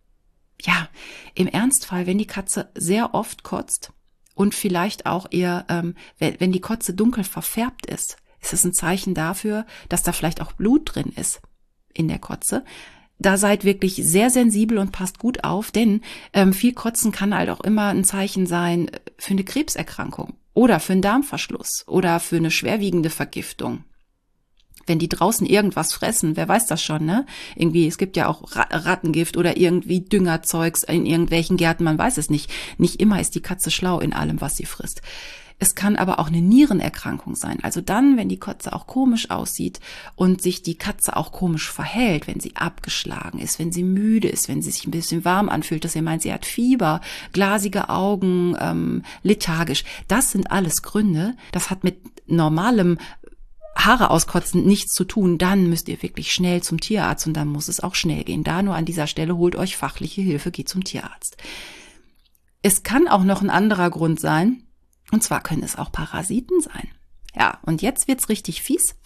Ja, im Ernstfall, wenn die Katze sehr oft kotzt und vielleicht auch wenn die Kotze dunkel verfärbt ist es ein Zeichen dafür, dass da vielleicht auch Blut drin ist in der Kotze. Da seid wirklich sehr sensibel und passt gut auf, denn viel Kotzen kann halt auch immer ein Zeichen sein für eine Krebserkrankung oder für einen Darmverschluss oder für eine schwerwiegende Vergiftung. Wenn die draußen irgendwas fressen, wer weiß das schon, ne? Irgendwie, es gibt ja auch Rattengift oder irgendwie Düngerzeugs in irgendwelchen Gärten, man weiß es nicht. Nicht immer ist die Katze schlau in allem, was sie frisst. Es kann aber auch eine Nierenerkrankung sein. Also dann, wenn die Katze auch komisch aussieht und sich die Katze auch komisch verhält, wenn sie abgeschlagen ist, wenn sie müde ist, wenn sie sich ein bisschen warm anfühlt, dass ihr meint, sie hat Fieber, glasige Augen, lethargisch. Das sind alles Gründe. Das hat mit normalem Haare auskotzen nichts zu tun. Dann müsst ihr wirklich schnell zum Tierarzt und dann muss es auch schnell gehen. Da nur an dieser Stelle holt euch fachliche Hilfe, geht zum Tierarzt. Es kann auch noch ein anderer Grund sein. Und zwar können es auch Parasiten sein. Ja, und jetzt wird's richtig fies.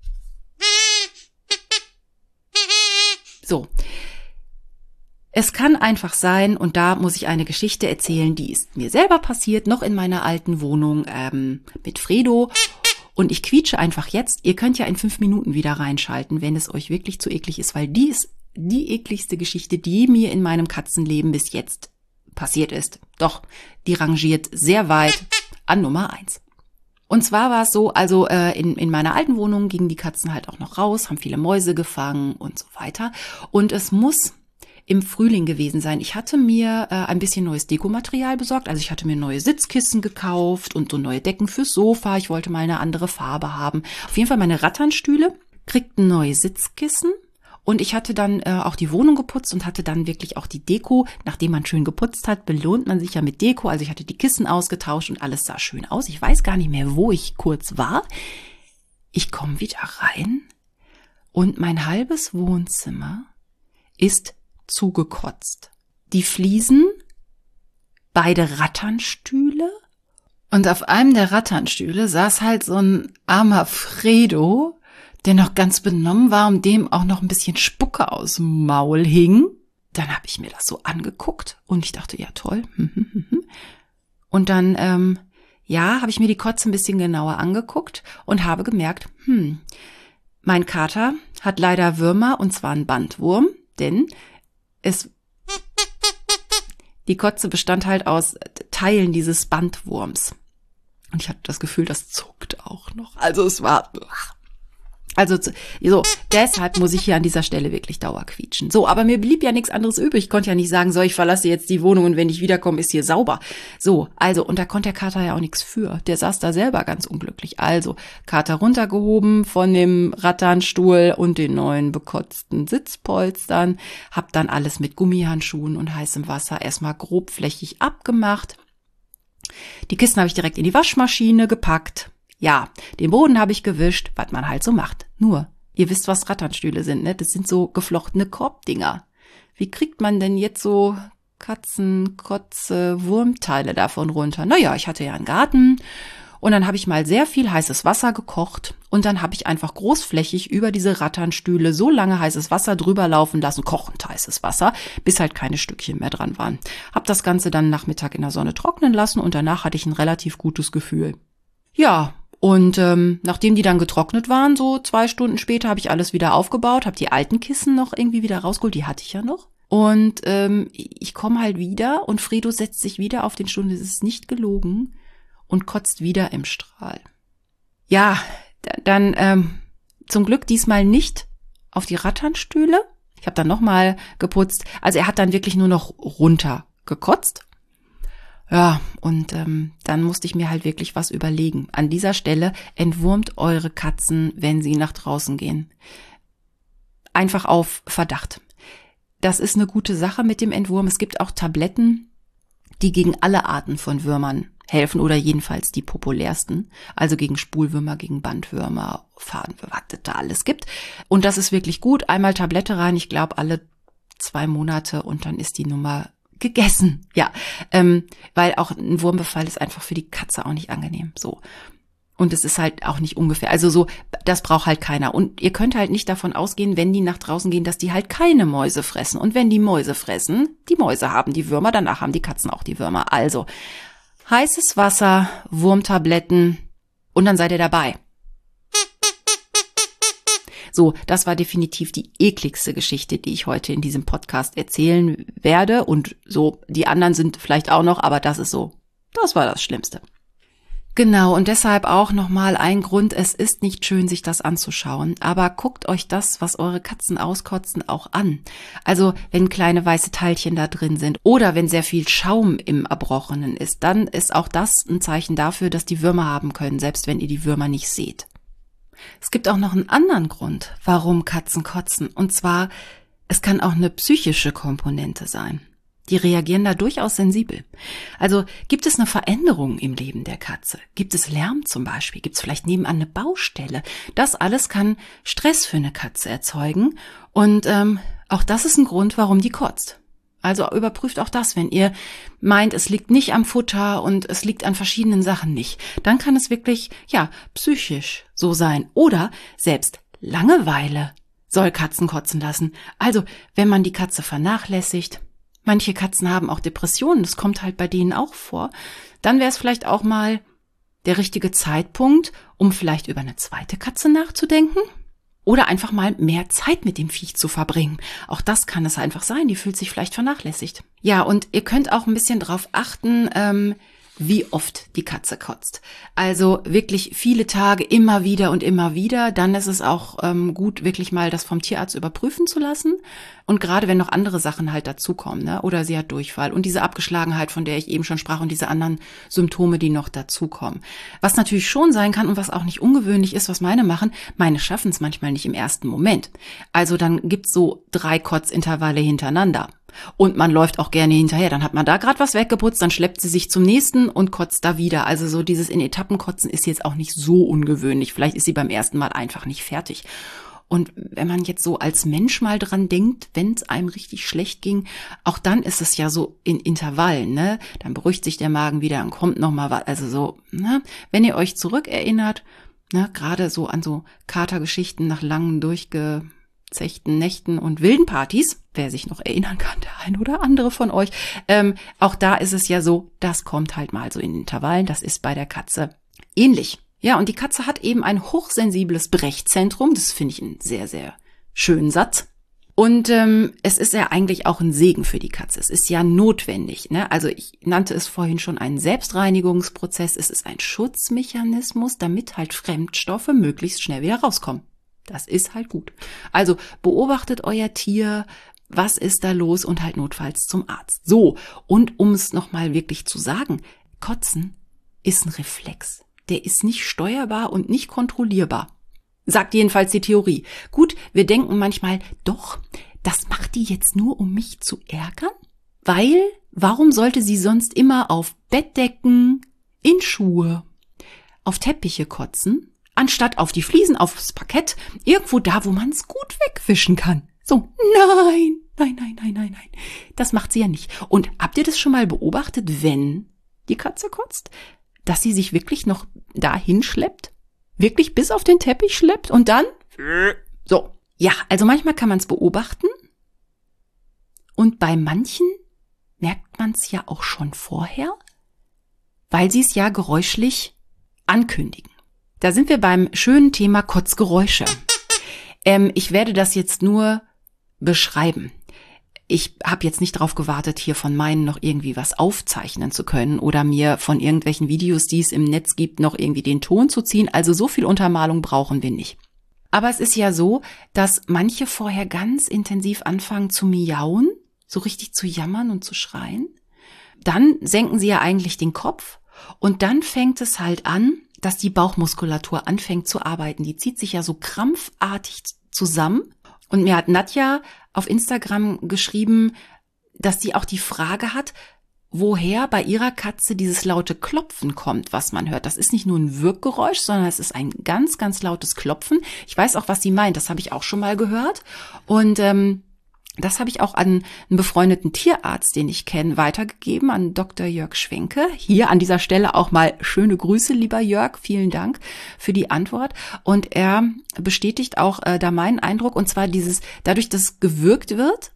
So. Es kann einfach sein, und da muss ich eine Geschichte erzählen, die ist mir selber passiert, noch in meiner alten Wohnung mit Fredo. Und ich quietsche einfach jetzt. Ihr könnt ja in 5 Minuten wieder reinschalten, wenn es euch wirklich zu eklig ist, weil die ist die ekligste Geschichte, die mir in meinem Katzenleben bis jetzt passiert ist. Doch, die rangiert sehr weit an Nummer 1. Und zwar war es so, also in meiner alten Wohnung gingen die Katzen halt auch noch raus, haben viele Mäuse gefangen und so weiter. Und es muss im Frühling gewesen sein. Ich hatte mir ein bisschen neues Dekomaterial besorgt. Also ich hatte mir neue Sitzkissen gekauft und so neue Decken fürs Sofa. Ich wollte mal eine andere Farbe haben. Auf jeden Fall meine Ratternstühle kriegten neue Sitzkissen. Und ich hatte dann auch die Wohnung geputzt und hatte dann wirklich auch die Deko. Nachdem man schön geputzt hat, belohnt man sich ja mit Deko. Also ich hatte die Kissen ausgetauscht und alles sah schön aus. Ich weiß gar nicht mehr, wo ich kurz war. Ich komme wieder rein und mein halbes Wohnzimmer ist zugekotzt. Die Fliesen, beide Ratternstühle. Und auf einem der Ratternstühle saß halt so ein armer Fredo, der noch ganz benommen war und dem auch noch ein bisschen Spucke aus dem Maul hing. Dann habe ich mir das so angeguckt und ich dachte, ja toll. Und dann, habe ich mir die Kotze ein bisschen genauer angeguckt und habe gemerkt, mein Kater hat leider Würmer und zwar einen Bandwurm, denn die Kotze bestand halt aus Teilen dieses Bandwurms. Und ich hatte das Gefühl, das zuckt auch noch. Also es war... Also so, deshalb muss ich hier an dieser Stelle wirklich dauerquietschen. So, aber mir blieb ja nichts anderes übrig. Ich konnte ja nicht sagen, so, ich verlasse jetzt die Wohnung und wenn ich wiederkomme, ist hier sauber. So, also, und da konnte der Kater ja auch nichts für. Der saß da selber ganz unglücklich. Also, Kater runtergehoben von dem Ratternstuhl und den neuen bekotzten Sitzpolstern. Hab dann alles mit Gummihandschuhen und heißem Wasser erstmal grobflächig abgemacht. Die Kisten habe ich direkt in die Waschmaschine gepackt. Ja, den Boden habe ich gewischt, was man halt so macht. Nur, ihr wisst, was Ratternstühle sind, ne? Das sind so geflochtene Korbdinger. Wie kriegt man denn jetzt so Katzen, Kotze, Wurmteile davon runter? Naja, ich hatte ja einen Garten und dann habe ich mal sehr viel heißes Wasser gekocht und dann habe ich einfach großflächig über diese Ratternstühle so lange heißes Wasser drüber laufen lassen, kochend heißes Wasser, bis halt keine Stückchen mehr dran waren. Hab das Ganze dann Nachmittag in der Sonne trocknen lassen und danach hatte ich ein relativ gutes Gefühl. Ja, und nachdem die dann getrocknet waren, so 2 Stunden später, habe ich alles wieder aufgebaut, habe die alten Kissen noch irgendwie wieder rausgeholt, die hatte ich ja noch. Und ich komme halt wieder und Fredo setzt sich wieder auf den Stuhl, es ist nicht gelogen, und kotzt wieder im Strahl. Ja, dann zum Glück diesmal nicht auf die Ratternstühle. Ich habe dann nochmal geputzt. Also er hat dann wirklich nur noch runter gekotzt. Ja, und dann musste ich mir halt wirklich was überlegen. An dieser Stelle entwurmt eure Katzen, wenn sie nach draußen gehen. Einfach auf Verdacht. Das ist eine gute Sache mit dem Entwurm. Es gibt auch Tabletten, die gegen alle Arten von Würmern helfen oder jedenfalls die populärsten. Also gegen Spulwürmer, gegen Bandwürmer, Fadenwürmer, was es da alles gibt. Und das ist wirklich gut. Einmal Tablette rein, ich glaube alle 2 Monate und dann ist die Nummer gegessen, ja, weil auch ein Wurmbefall ist einfach für die Katze auch nicht angenehm, so. Und es ist halt auch nicht ungefähr, also so, das braucht halt keiner. Und ihr könnt halt nicht davon ausgehen, wenn die nach draußen gehen, dass die halt keine Mäuse fressen. Und wenn die Mäuse fressen, die Mäuse haben die Würmer, danach haben die Katzen auch die Würmer. Also, heißes Wasser, Wurmtabletten und dann seid ihr dabei. So, das war definitiv die ekligste Geschichte, die ich heute in diesem Podcast erzählen werde. Und so, die anderen sind vielleicht auch noch, aber das ist so, das war das Schlimmste. Genau, und deshalb auch nochmal ein Grund, es ist nicht schön, sich das anzuschauen, aber guckt euch das, was eure Katzen auskotzen, auch an. Also wenn kleine weiße Teilchen da drin sind oder wenn sehr viel Schaum im Erbrochenen ist, dann ist auch das ein Zeichen dafür, dass die Würmer haben können, selbst wenn ihr die Würmer nicht seht. Es gibt auch noch einen anderen Grund, warum Katzen kotzen, und zwar, es kann auch eine psychische Komponente sein. Die reagieren da durchaus sensibel. Also gibt es eine Veränderung im Leben der Katze? Gibt es Lärm zum Beispiel? Gibt es vielleicht nebenan eine Baustelle? Das alles kann Stress für eine Katze erzeugen und auch das ist ein Grund, warum die kotzt. Also überprüft auch das, wenn ihr meint, es liegt nicht am Futter und es liegt an verschiedenen Sachen nicht. Dann kann es wirklich, psychisch so sein. Oder selbst Langeweile soll Katzen kotzen lassen. Also wenn man die Katze vernachlässigt, manche Katzen haben auch Depressionen, das kommt halt bei denen auch vor. Dann wäre es vielleicht auch mal der richtige Zeitpunkt, um vielleicht über eine zweite Katze nachzudenken oder einfach mal mehr Zeit mit dem Viech zu verbringen. Auch das kann es einfach sein, die fühlt sich vielleicht vernachlässigt. Ja, und ihr könnt auch ein bisschen drauf achten, wie oft die Katze kotzt. Also wirklich viele Tage immer wieder und immer wieder. Dann ist es auch gut, wirklich mal das vom Tierarzt überprüfen zu lassen. Und gerade wenn noch andere Sachen halt dazukommen, ne? Oder sie hat Durchfall und diese Abgeschlagenheit, von der ich eben schon sprach, und diese anderen Symptome, die noch dazukommen. Was natürlich schon sein kann und was auch nicht ungewöhnlich ist, was meine machen, meine schaffen es manchmal nicht im ersten Moment. Also dann gibt's so 3 Kotzintervalle hintereinander. Und man läuft auch gerne hinterher. Dann hat man da gerade was weggeputzt, dann schleppt sie sich zum nächsten und kotzt da wieder. Also so dieses in Etappen kotzen ist jetzt auch nicht so ungewöhnlich. Vielleicht ist sie beim ersten Mal einfach nicht fertig. Und wenn man jetzt so als Mensch mal dran denkt, wenn es einem richtig schlecht ging, auch dann ist es ja so in Intervallen, ne? Dann beruhigt sich der Magen wieder, dann kommt noch mal was. Also so, ne? Wenn ihr euch zurückerinnert, ne, gerade so an so Katergeschichten nach langen durchgezechten Nächten und wilden Partys, wer sich noch erinnern kann, der ein oder andere von euch, auch da ist es ja so, das kommt halt mal so in Intervallen, das ist bei der Katze ähnlich. Ja, und die Katze hat eben ein hochsensibles Brechzentrum, das finde ich einen sehr, sehr schönen Satz. Und es ist ja eigentlich auch ein Segen für die Katze. Es ist ja notwendig, ne? Also ich nannte es vorhin schon einen Selbstreinigungsprozess. Es ist ein Schutzmechanismus, damit halt Fremdstoffe möglichst schnell wieder rauskommen. Das ist halt gut. Also beobachtet euer Tier, was ist da los und halt notfalls zum Arzt. So, und um es nochmal wirklich zu sagen, Kotzen ist ein Reflex. Der ist nicht steuerbar und nicht kontrollierbar. Sagt jedenfalls die Theorie. Gut, wir denken manchmal, doch, das macht die jetzt nur, um mich zu ärgern? Weil, warum sollte sie sonst immer auf Bettdecken, in Schuhe, auf Teppiche kotzen, anstatt auf die Fliesen, aufs Parkett, irgendwo da, wo man es gut wegwischen kann? So, nein. Das macht sie ja nicht. Und habt ihr das schon mal beobachtet, wenn die Katze kotzt? Dass sie sich wirklich noch dahin schleppt? Wirklich bis auf den Teppich schleppt und dann? So. Ja, also manchmal kann man es beobachten. Und bei manchen merkt man es ja auch schon vorher, weil sie es ja geräuschlich ankündigen. Da sind wir beim schönen Thema Kotzgeräusche. Ich werde das jetzt nur beschreiben. Ich habe jetzt nicht darauf gewartet, hier von meinen noch irgendwie was aufzeichnen zu können oder mir von irgendwelchen Videos, die es im Netz gibt, noch irgendwie den Ton zu ziehen. Also so viel Untermalung brauchen wir nicht. Aber es ist ja so, dass manche vorher ganz intensiv anfangen zu miauen, so richtig zu jammern und zu schreien. Dann senken sie ja eigentlich den Kopf und dann fängt es halt an, dass die Bauchmuskulatur anfängt zu arbeiten. Die zieht sich ja so krampfartig zusammen. Und mir hat Nadja auf Instagram geschrieben, dass sie auch die Frage hat, woher bei ihrer Katze dieses laute Klopfen kommt, was man hört. Das ist nicht nur ein Wirkgeräusch, sondern es ist ein ganz, ganz lautes Klopfen. Ich weiß auch, was sie meint. Das habe ich auch schon mal gehört. Und das habe ich auch an einen befreundeten Tierarzt, den ich kenne, weitergegeben, an Dr. Jörg Schwenke. Hier an dieser Stelle auch mal schöne Grüße, lieber Jörg. Vielen Dank für die Antwort. Und er bestätigt auch da meinen Eindruck, und zwar dadurch, dass gewürgt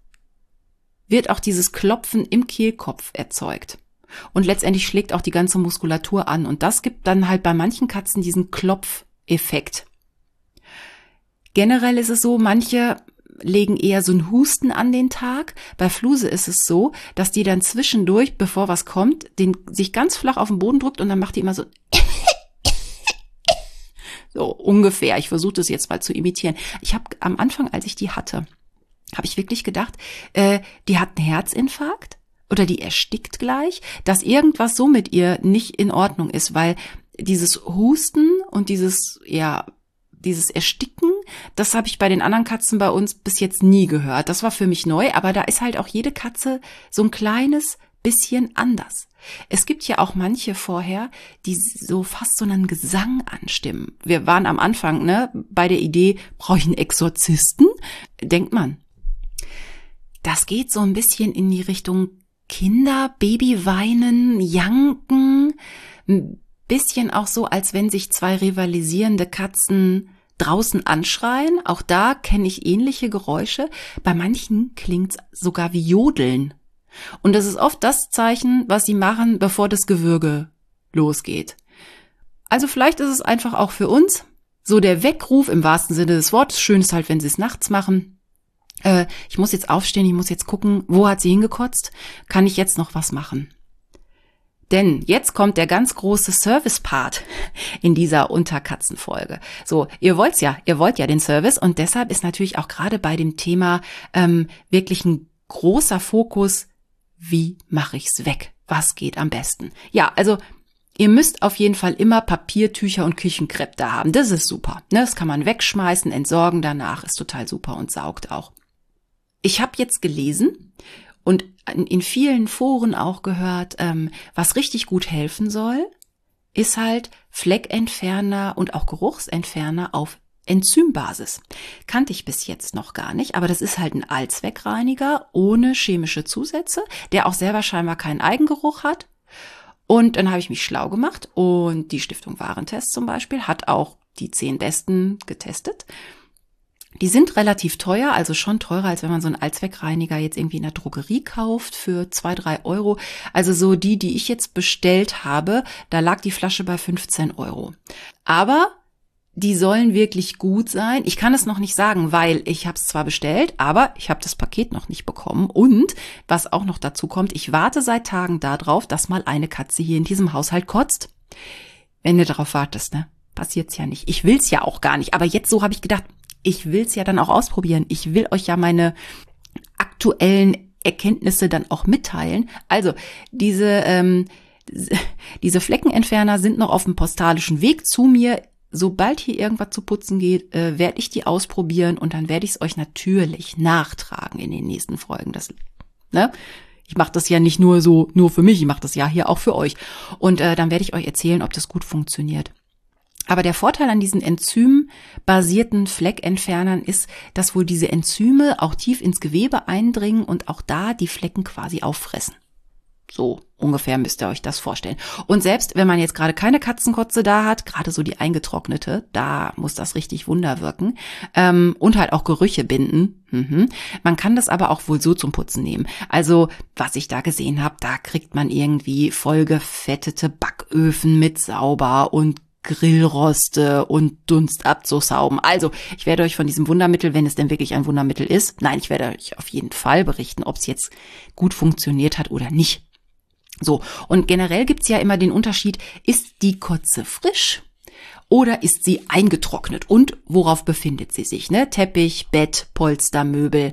wird auch dieses Klopfen im Kehlkopf erzeugt. Und letztendlich schlägt auch die ganze Muskulatur an. Und das gibt dann halt bei manchen Katzen diesen Klopfeffekt. Generell ist es so, manche legen eher so ein Husten an den Tag. Bei Fluse ist es so, dass die dann zwischendurch, bevor was kommt, sich ganz flach auf den Boden drückt und dann macht die immer so So ungefähr. Ich versuche das jetzt mal zu imitieren. Ich habe am Anfang, als ich die hatte, habe ich wirklich gedacht, die hat einen Herzinfarkt oder die erstickt gleich, dass irgendwas so mit ihr nicht in Ordnung ist, weil dieses Husten und dieses Ersticken, das habe ich bei den anderen Katzen bei uns bis jetzt nie gehört. Das war für mich neu, aber da ist halt auch jede Katze so ein kleines bisschen anders. Es gibt ja auch manche vorher, die so fast so einen Gesang anstimmen. Wir waren am Anfang, bei der Idee, brauche ich einen Exorzisten? Denkt man. Das geht so ein bisschen in die Richtung Kinder, Babyweinen, Janken, ein bisschen auch so, als wenn sich zwei rivalisierende Katzen draußen anschreien. Auch da kenne ich ähnliche Geräusche. Bei manchen klingt's sogar wie Jodeln. Und das ist oft das Zeichen, was sie machen, bevor das Gewürge losgeht. Also vielleicht ist es einfach auch für uns so der Weckruf im wahrsten Sinne des Wortes. Schön ist halt, wenn sie es nachts machen. Ich muss jetzt aufstehen, ich muss jetzt gucken, wo hat sie hingekotzt? Kann ich jetzt noch was machen? Denn jetzt kommt der ganz große Service-Part in dieser Unterkatzenfolge. So, ihr wollt ja den Service und deshalb ist natürlich auch gerade bei dem Thema wirklich ein großer Fokus, wie mache ich's weg? Was geht am besten? Ja, also ihr müsst auf jeden Fall immer Papiertücher und Küchenkrepp da haben. Das ist super. Das kann man wegschmeißen, entsorgen danach, ist total super und saugt auch. Ich habe jetzt gelesen und in vielen Foren auch gehört, was richtig gut helfen soll, ist halt Fleckentferner und auch Geruchsentferner auf Enzymbasis. Kannte ich bis jetzt noch gar nicht, aber das ist halt ein Allzweckreiniger ohne chemische Zusätze, der auch selber scheinbar keinen Eigengeruch hat. Und dann habe ich mich schlau gemacht und die Stiftung Warentest zum Beispiel hat auch die 10 besten getestet. Die sind relativ teuer, also schon teurer, als wenn man so einen Allzweckreiniger jetzt irgendwie in der Drogerie kauft für 2-3 Euro. Also so die ich jetzt bestellt habe, da lag die Flasche bei 15 Euro. Aber die sollen wirklich gut sein. Ich kann es noch nicht sagen, weil ich habe es zwar bestellt, aber ich habe das Paket noch nicht bekommen. Und was auch noch dazu kommt, ich warte seit Tagen darauf, dass mal eine Katze hier in diesem Haushalt kotzt. Wenn du darauf wartest, passiert's ja nicht. Ich will's ja auch gar nicht. Aber jetzt so habe ich gedacht, ich will's ja dann auch ausprobieren. Ich will euch ja meine aktuellen Erkenntnisse dann auch mitteilen. Also diese Fleckenentferner sind noch auf dem postalischen Weg zu mir. Sobald hier irgendwas zu putzen geht, werde ich die ausprobieren und dann werde ich es euch natürlich nachtragen in den nächsten Folgen. Ich mache das ja nicht nur für mich, ich mache das ja hier auch für euch. Und dann werde ich euch erzählen, ob das gut funktioniert. Aber der Vorteil an diesen enzymbasierten Fleckentfernern ist, dass wohl diese Enzyme auch tief ins Gewebe eindringen und auch da die Flecken quasi auffressen. So ungefähr müsst ihr euch das vorstellen. Und selbst wenn man jetzt gerade keine Katzenkotze da hat, gerade so die eingetrocknete, da muss das richtig Wunder wirken. Und halt auch Gerüche binden. Man kann das aber auch wohl so zum Putzen nehmen. Also was ich da gesehen habe, da kriegt man irgendwie vollgefettete Backöfen mit Sauber und Grillroste und Dunstabzugshauben. Also, ich werde euch von diesem Wundermittel, wenn es denn wirklich ein Wundermittel ist, ich werde euch auf jeden Fall berichten, ob es jetzt gut funktioniert hat oder nicht. So, und generell gibt's ja immer den Unterschied, ist die Kotze frisch oder ist sie eingetrocknet und worauf befindet sie sich? Teppich, Bett, Polster, Möbel.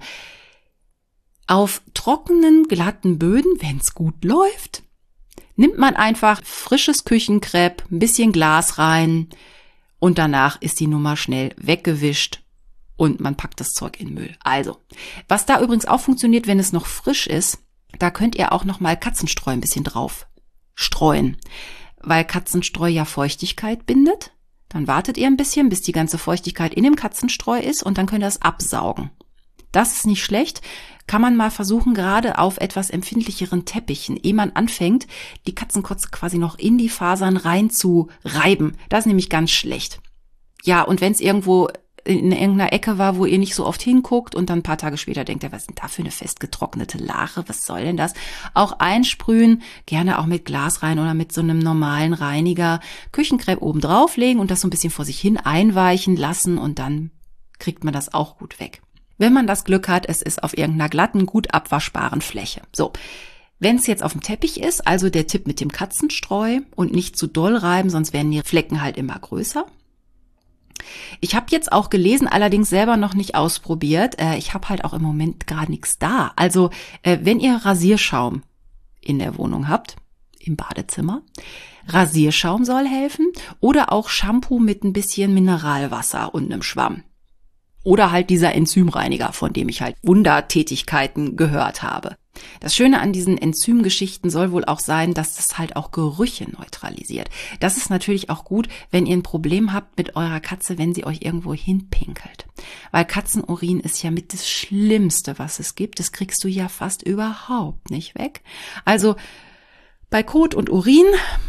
Auf trockenen, glatten Böden, wenn's gut läuft, nimmt man einfach frisches Küchenkrepp, ein bisschen Glas rein und danach ist die Nummer schnell weggewischt und man packt das Zeug in den Müll. Also, was da übrigens auch funktioniert, wenn es noch frisch ist, da könnt ihr auch noch mal Katzenstreu ein bisschen drauf streuen, weil Katzenstreu ja Feuchtigkeit bindet. Dann wartet ihr ein bisschen, bis die ganze Feuchtigkeit in dem Katzenstreu ist und dann könnt ihr das absaugen. Das ist nicht schlecht. Kann man mal versuchen, gerade auf etwas empfindlicheren Teppichen, ehe man anfängt, die Katzenkotze quasi noch in die Fasern rein zu reiben. Das ist nämlich ganz schlecht. Ja, und wenn es irgendwo in irgendeiner Ecke war, wo ihr nicht so oft hinguckt und dann ein paar Tage später denkt ihr, was ist denn da für eine festgetrocknete Lache, was soll denn das? Auch einsprühen, gerne auch mit Glas rein oder mit so einem normalen Reiniger, Küchenkrepp oben drauflegen und das so ein bisschen vor sich hin einweichen lassen und dann kriegt man das auch gut weg. Wenn man das Glück hat, es ist auf irgendeiner glatten, gut abwaschbaren Fläche. So, wenn es jetzt auf dem Teppich ist, also der Tipp mit dem Katzenstreu und nicht zu doll reiben, sonst werden die Flecken halt immer größer. Ich habe jetzt auch gelesen, allerdings selber noch nicht ausprobiert. Ich habe halt auch im Moment gar nichts da. Also wenn ihr Rasierschaum in der Wohnung habt, im Badezimmer, Rasierschaum soll helfen oder auch Shampoo mit ein bisschen Mineralwasser und einem Schwamm. Oder halt dieser Enzymreiniger, von dem ich halt Wundertätigkeiten gehört habe. Das Schöne an diesen Enzymgeschichten soll wohl auch sein, dass das halt auch Gerüche neutralisiert. Das ist natürlich auch gut, wenn ihr ein Problem habt mit eurer Katze, wenn sie euch irgendwo hinpinkelt. Weil Katzenurin ist ja mit das Schlimmste, was es gibt. Das kriegst du ja fast überhaupt nicht weg. Also bei Kot und Urin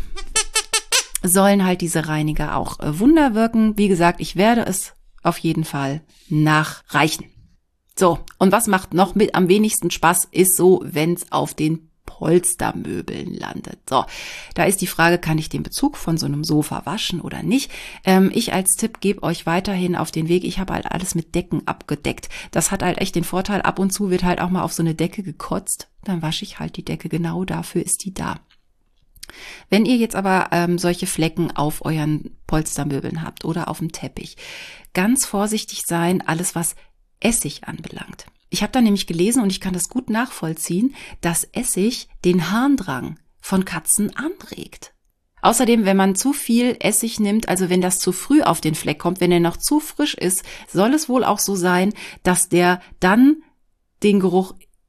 sollen halt diese Reiniger auch Wunder wirken. Wie gesagt, ich werde es auf jeden Fall nachreichen. So, und was macht noch mit am wenigsten Spaß, ist so, wenn es auf den Polstermöbeln landet. So, da ist die Frage, kann ich den Bezug von so einem Sofa waschen oder nicht? Ich als Tipp gebe euch weiterhin auf den Weg, ich habe halt alles mit Decken abgedeckt. Das hat halt echt den Vorteil, ab und zu wird halt auch mal auf so eine Decke gekotzt, dann wasche ich halt die Decke, genau dafür ist die da. Wenn ihr jetzt aber solche Flecken auf euren Polstermöbeln habt oder auf dem Teppich, ganz vorsichtig sein, alles was Essig anbelangt. Ich habe da nämlich gelesen und ich kann das gut nachvollziehen, dass Essig den Harndrang von Katzen anregt. Außerdem, wenn man zu viel Essig nimmt, also wenn das zu früh auf den Fleck kommt, wenn er noch zu frisch ist, soll es wohl auch so sein, dass der dann den Geruch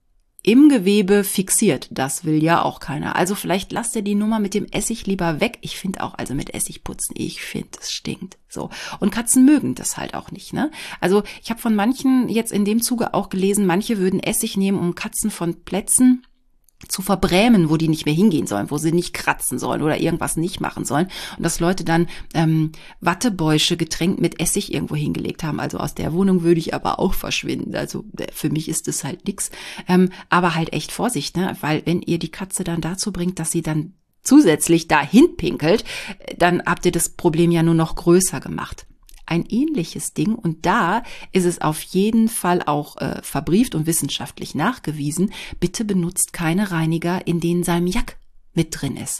im Gewebe fixiert. Das will ja auch keiner. Also vielleicht lasst ihr die Nummer mit dem Essig lieber weg. Ich finde auch, also mit Essig putzen, ich finde, es stinkt. So. Und Katzen mögen das halt auch nicht, ne? Also ich habe von manchen jetzt in dem Zuge auch gelesen, manche würden Essig nehmen, um Katzen von Plätzen zu verbrämen, wo die nicht mehr hingehen sollen, wo sie nicht kratzen sollen oder irgendwas nicht machen sollen. Und dass Leute dann Wattebäusche getränkt mit Essig irgendwo hingelegt haben. Also aus der Wohnung würde ich aber auch verschwinden. Also für mich ist das halt nix. Aber halt echt Vorsicht, ne? Weil wenn ihr die Katze dann dazu bringt, dass sie dann zusätzlich dahin pinkelt, dann habt ihr das Problem ja nur noch größer gemacht. Ein ähnliches Ding und da ist es auf jeden Fall auch verbrieft und wissenschaftlich nachgewiesen, bitte benutzt keine Reiniger, in denen Salmiak mit drin ist.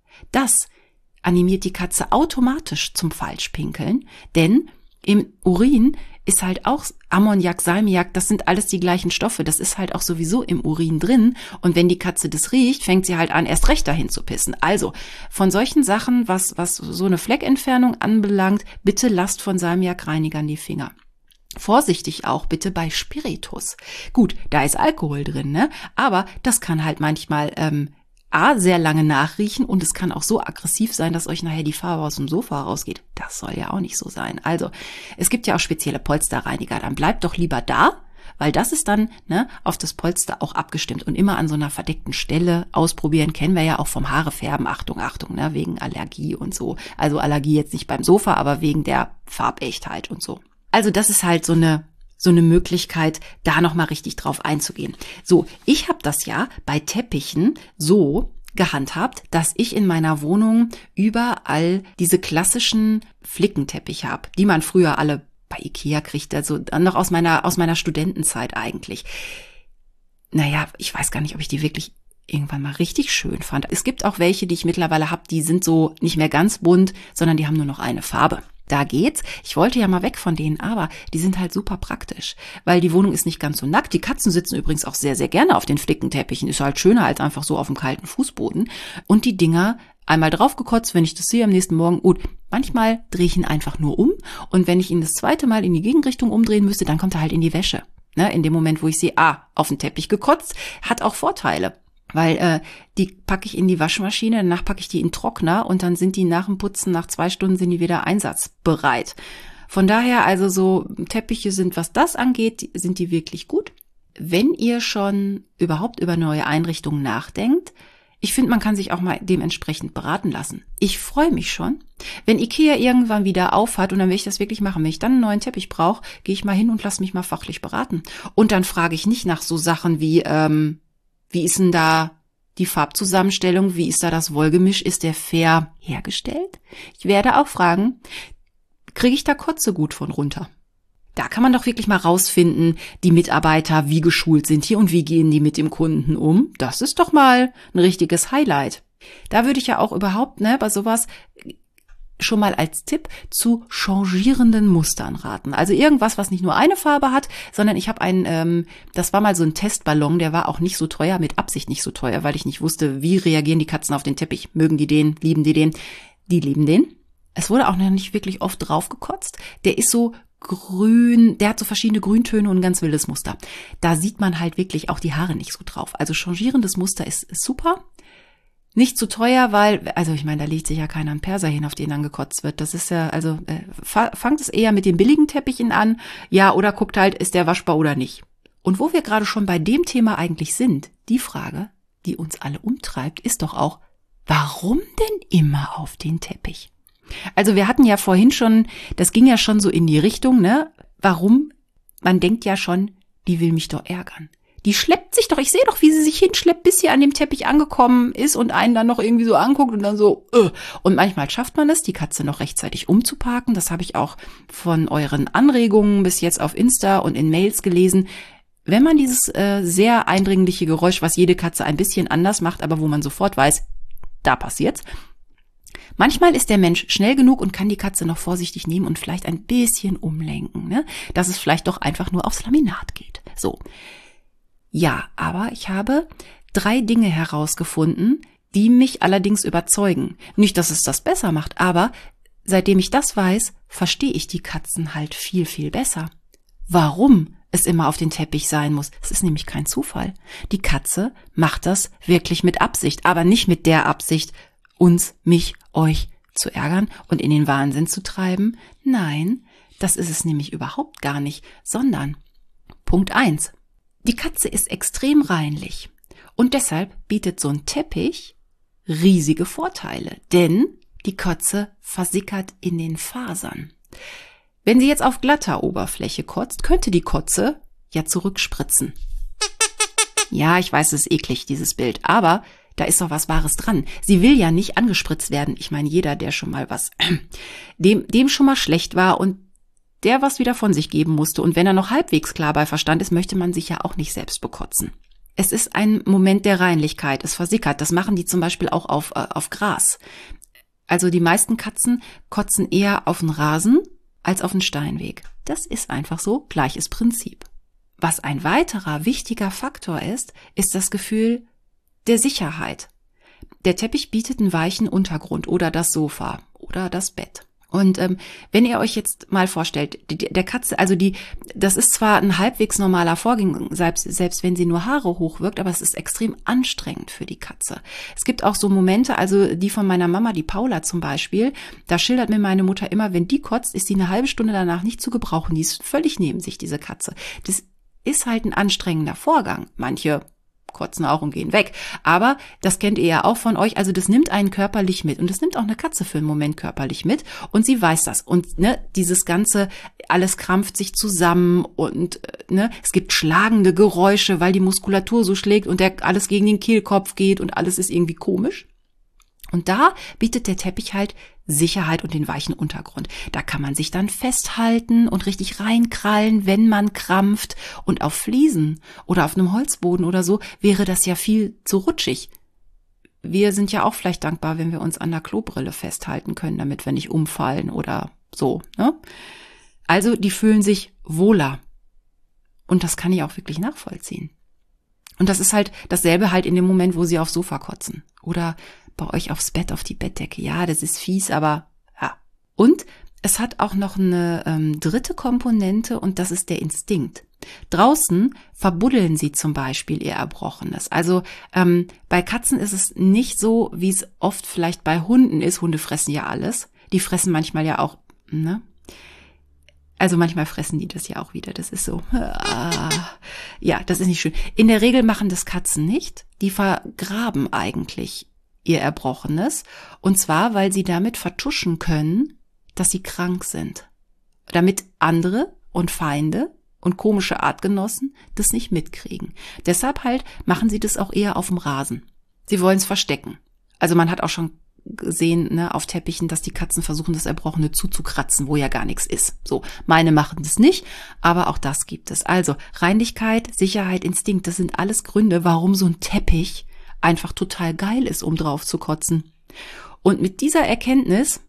Das animiert die Katze automatisch zum Falschpinkeln, denn im Urin ist halt auch Ammoniak, Salmiak, das sind alles die gleichen Stoffe, das ist halt auch sowieso im Urin drin und wenn die Katze das riecht, fängt sie halt an, erst recht dahin zu pissen. Also von solchen Sachen, was so eine Fleckentfernung anbelangt, bitte lasst von Salmiakreinigern die Finger. Vorsichtig auch bitte bei Spiritus. Gut, da ist Alkohol drin, ne? Aber das kann halt manchmal sehr lange nachriechen und es kann auch so aggressiv sein, dass euch nachher die Farbe aus dem Sofa rausgeht. Das soll ja auch nicht so sein. Also, es gibt ja auch spezielle Polsterreiniger. Dann bleibt doch lieber da, weil das ist dann auf das Polster auch abgestimmt und immer an so einer verdeckten Stelle ausprobieren. Kennen wir ja auch vom Haarefärben. Achtung, Achtung, wegen Allergie und so. Also Allergie jetzt nicht beim Sofa, aber wegen der Farbechtheit und so. Also das ist halt so eine Möglichkeit, da nochmal richtig drauf einzugehen. So, ich habe das ja bei Teppichen so gehandhabt, dass ich in meiner Wohnung überall diese klassischen Flickenteppiche habe, die man früher alle bei Ikea kriegt, also noch aus meiner Studentenzeit eigentlich. Naja, ich weiß gar nicht, ob ich die wirklich irgendwann mal richtig schön fand. Es gibt auch welche, die ich mittlerweile habe, die sind so nicht mehr ganz bunt, sondern die haben nur noch eine Farbe. Da geht's. Ich wollte ja mal weg von denen, aber die sind halt super praktisch, weil die Wohnung ist nicht ganz so nackt. Die Katzen sitzen übrigens auch sehr, sehr gerne auf den Flickenteppichen. Ist halt schöner als einfach so auf dem kalten Fußboden. Und die Dinger einmal draufgekotzt, wenn ich das sehe am nächsten Morgen. Gut, manchmal drehe ich ihn einfach nur um. Und wenn ich ihn das zweite Mal in die Gegenrichtung umdrehen müsste, dann kommt er halt in die Wäsche. Ne? In dem Moment, wo ich sehe, auf den Teppich gekotzt, hat auch Vorteile. Weil die packe ich in die Waschmaschine, danach packe ich die in den Trockner und dann sind die nach dem Putzen, nach 2 Stunden sind die wieder einsatzbereit. Von daher also so Teppiche sind, was das angeht, sind die wirklich gut. Wenn ihr schon überhaupt über neue Einrichtungen nachdenkt, ich finde, man kann sich auch mal dementsprechend beraten lassen. Ich freue mich schon, wenn Ikea irgendwann wieder aufhat und dann will ich das wirklich machen. Wenn ich dann einen neuen Teppich brauche, gehe ich mal hin und lasse mich mal fachlich beraten. Und dann frage ich nicht nach so Sachen wie ist denn da die Farbzusammenstellung? Wie ist da das Wollgemisch? Ist der fair hergestellt? Ich werde auch fragen, kriege ich da Kotzegut von runter? Da kann man doch wirklich mal rausfinden, die Mitarbeiter, wie geschult sind hier und wie gehen die mit dem Kunden um. Das ist doch mal ein richtiges Highlight. Da würde ich ja auch überhaupt, bei sowas schon mal als Tipp zu changierenden Mustern raten. Also irgendwas, was nicht nur eine Farbe hat, sondern ich habe das war mal so ein Testballon, der war auch nicht so teuer, mit Absicht nicht so teuer, weil ich nicht wusste, wie reagieren die Katzen auf den Teppich. Mögen die den, lieben die den? Die lieben den. Es wurde auch noch nicht wirklich oft draufgekotzt. Der ist so grün, der hat so verschiedene Grüntöne und ein ganz wildes Muster. Da sieht man halt wirklich auch die Haare nicht so drauf. Also changierendes Muster ist super. Nicht zu teuer, weil, also ich meine, da legt sich ja keiner einen Perser hin, auf den dann gekotzt wird. Das ist ja, also fangt es eher mit den billigen Teppichen an, ja, oder guckt halt, ist der waschbar oder nicht. Und wo wir gerade schon bei dem Thema eigentlich sind, die Frage, die uns alle umtreibt, ist doch auch, warum denn immer auf den Teppich? Also wir hatten ja vorhin schon, das ging ja schon so in die Richtung, ne? Warum? Man denkt ja schon, die will mich doch ärgern. Die schleppt sich doch, ich sehe doch, wie sie sich hinschleppt, bis sie an dem Teppich angekommen ist und einen dann noch irgendwie so anguckt und dann so, Und manchmal schafft man es, die Katze noch rechtzeitig umzuparken. Das habe ich auch von euren Anregungen bis jetzt auf Insta und in Mails gelesen. Wenn man dieses sehr eindringliche Geräusch, was jede Katze ein bisschen anders macht, aber wo man sofort weiß, da passiert's. Manchmal ist der Mensch schnell genug und kann die Katze noch vorsichtig nehmen und vielleicht ein bisschen umlenken, ne? Dass es vielleicht doch einfach nur aufs Laminat geht. So. Ja, aber ich habe 3 Dinge herausgefunden, die mich allerdings überzeugen. Nicht, dass es das besser macht, aber seitdem ich das weiß, verstehe ich die Katzen halt viel, viel besser. Warum es immer auf den Teppich sein muss? Es ist nämlich kein Zufall. Die Katze macht das wirklich mit Absicht, aber nicht mit der Absicht, mich, euch zu ärgern und in den Wahnsinn zu treiben. Nein, das ist es nämlich überhaupt gar nicht, sondern Punkt 1. Die Katze ist extrem reinlich und deshalb bietet so ein Teppich riesige Vorteile, denn die Katze versickert in den Fasern. Wenn sie jetzt auf glatter Oberfläche kotzt, könnte die Kotze ja zurückspritzen. Ja, ich weiß, es ist eklig, dieses Bild, aber da ist doch was Wahres dran. Sie will ja nicht angespritzt werden. Ich meine, jeder, der schon mal dem schon mal schlecht war und der was wieder von sich geben musste. Und wenn er noch halbwegs klar bei Verstand ist, möchte man sich ja auch nicht selbst bekotzen. Es ist ein Moment der Reinlichkeit. Es versickert. Das machen die zum Beispiel auch auf Gras. Also die meisten Katzen kotzen eher auf den Rasen als auf den Steinweg. Das ist einfach so. Gleiches Prinzip. Was ein weiterer wichtiger Faktor ist das Gefühl der Sicherheit. Der Teppich bietet einen weichen Untergrund oder das Sofa oder das Bett. Und wenn ihr euch jetzt mal vorstellt, der Katze, also das ist zwar ein halbwegs normaler Vorgang, selbst wenn sie nur Haare hochwirkt, aber es ist extrem anstrengend für die Katze. Es gibt auch so Momente, also die von meiner Mama, die Paula zum Beispiel, da schildert mir meine Mutter immer, wenn die kotzt, ist sie eine halbe Stunde danach nicht zu gebrauchen. Die ist völlig neben sich, diese Katze. Das ist halt ein anstrengender Vorgang. Manche kotzen auch und gehen weg. Aber das kennt ihr ja auch von euch. Also das nimmt einen körperlich mit. Und das nimmt auch eine Katze für einen Moment körperlich mit. Und sie weiß das. Und dieses Ganze, alles krampft sich zusammen und es gibt schlagende Geräusche, weil die Muskulatur so schlägt und alles gegen den Kehlkopf geht und alles ist irgendwie komisch. Und da bietet der Teppich halt Sicherheit und den weichen Untergrund. Da kann man sich dann festhalten und richtig reinkrallen, wenn man krampft. Und auf Fliesen oder auf einem Holzboden oder so wäre das ja viel zu rutschig. Wir sind ja auch vielleicht dankbar, wenn wir uns an der Klobrille festhalten können, damit wir nicht umfallen oder so, ne? Also die fühlen sich wohler. Und das kann ich auch wirklich nachvollziehen. Und das ist halt dasselbe halt in dem Moment, wo sie aufs Sofa kotzen. Oder bei euch aufs Bett, auf die Bettdecke. Ja, das ist fies, aber ja. Und es hat auch noch eine dritte Komponente und das ist der Instinkt. Draußen verbuddeln sie zum Beispiel ihr Erbrochenes. Also bei Katzen ist es nicht so, wie es oft vielleicht bei Hunden ist. Hunde fressen ja alles. Die fressen manchmal ja auch, ne? Also manchmal fressen die das ja auch wieder. Das ist so, ja, das ist nicht schön. In der Regel machen das Katzen nicht. Die vergraben eigentlich ihr Erbrochenes. Und zwar, weil sie damit vertuschen können, dass sie krank sind. Damit andere und Feinde und komische Artgenossen das nicht mitkriegen. Deshalb halt machen sie das auch eher auf dem Rasen. Sie wollen es verstecken. Also man hat auch schon gesehen, auf Teppichen, dass die Katzen versuchen, das Erbrochene zuzukratzen, wo ja gar nichts ist. So, meine machen das nicht, aber auch das gibt es. Also Reinlichkeit, Sicherheit, Instinkt, das sind alles Gründe, warum so ein Teppich einfach total geil ist, um drauf zu kotzen. Und mit dieser Erkenntnis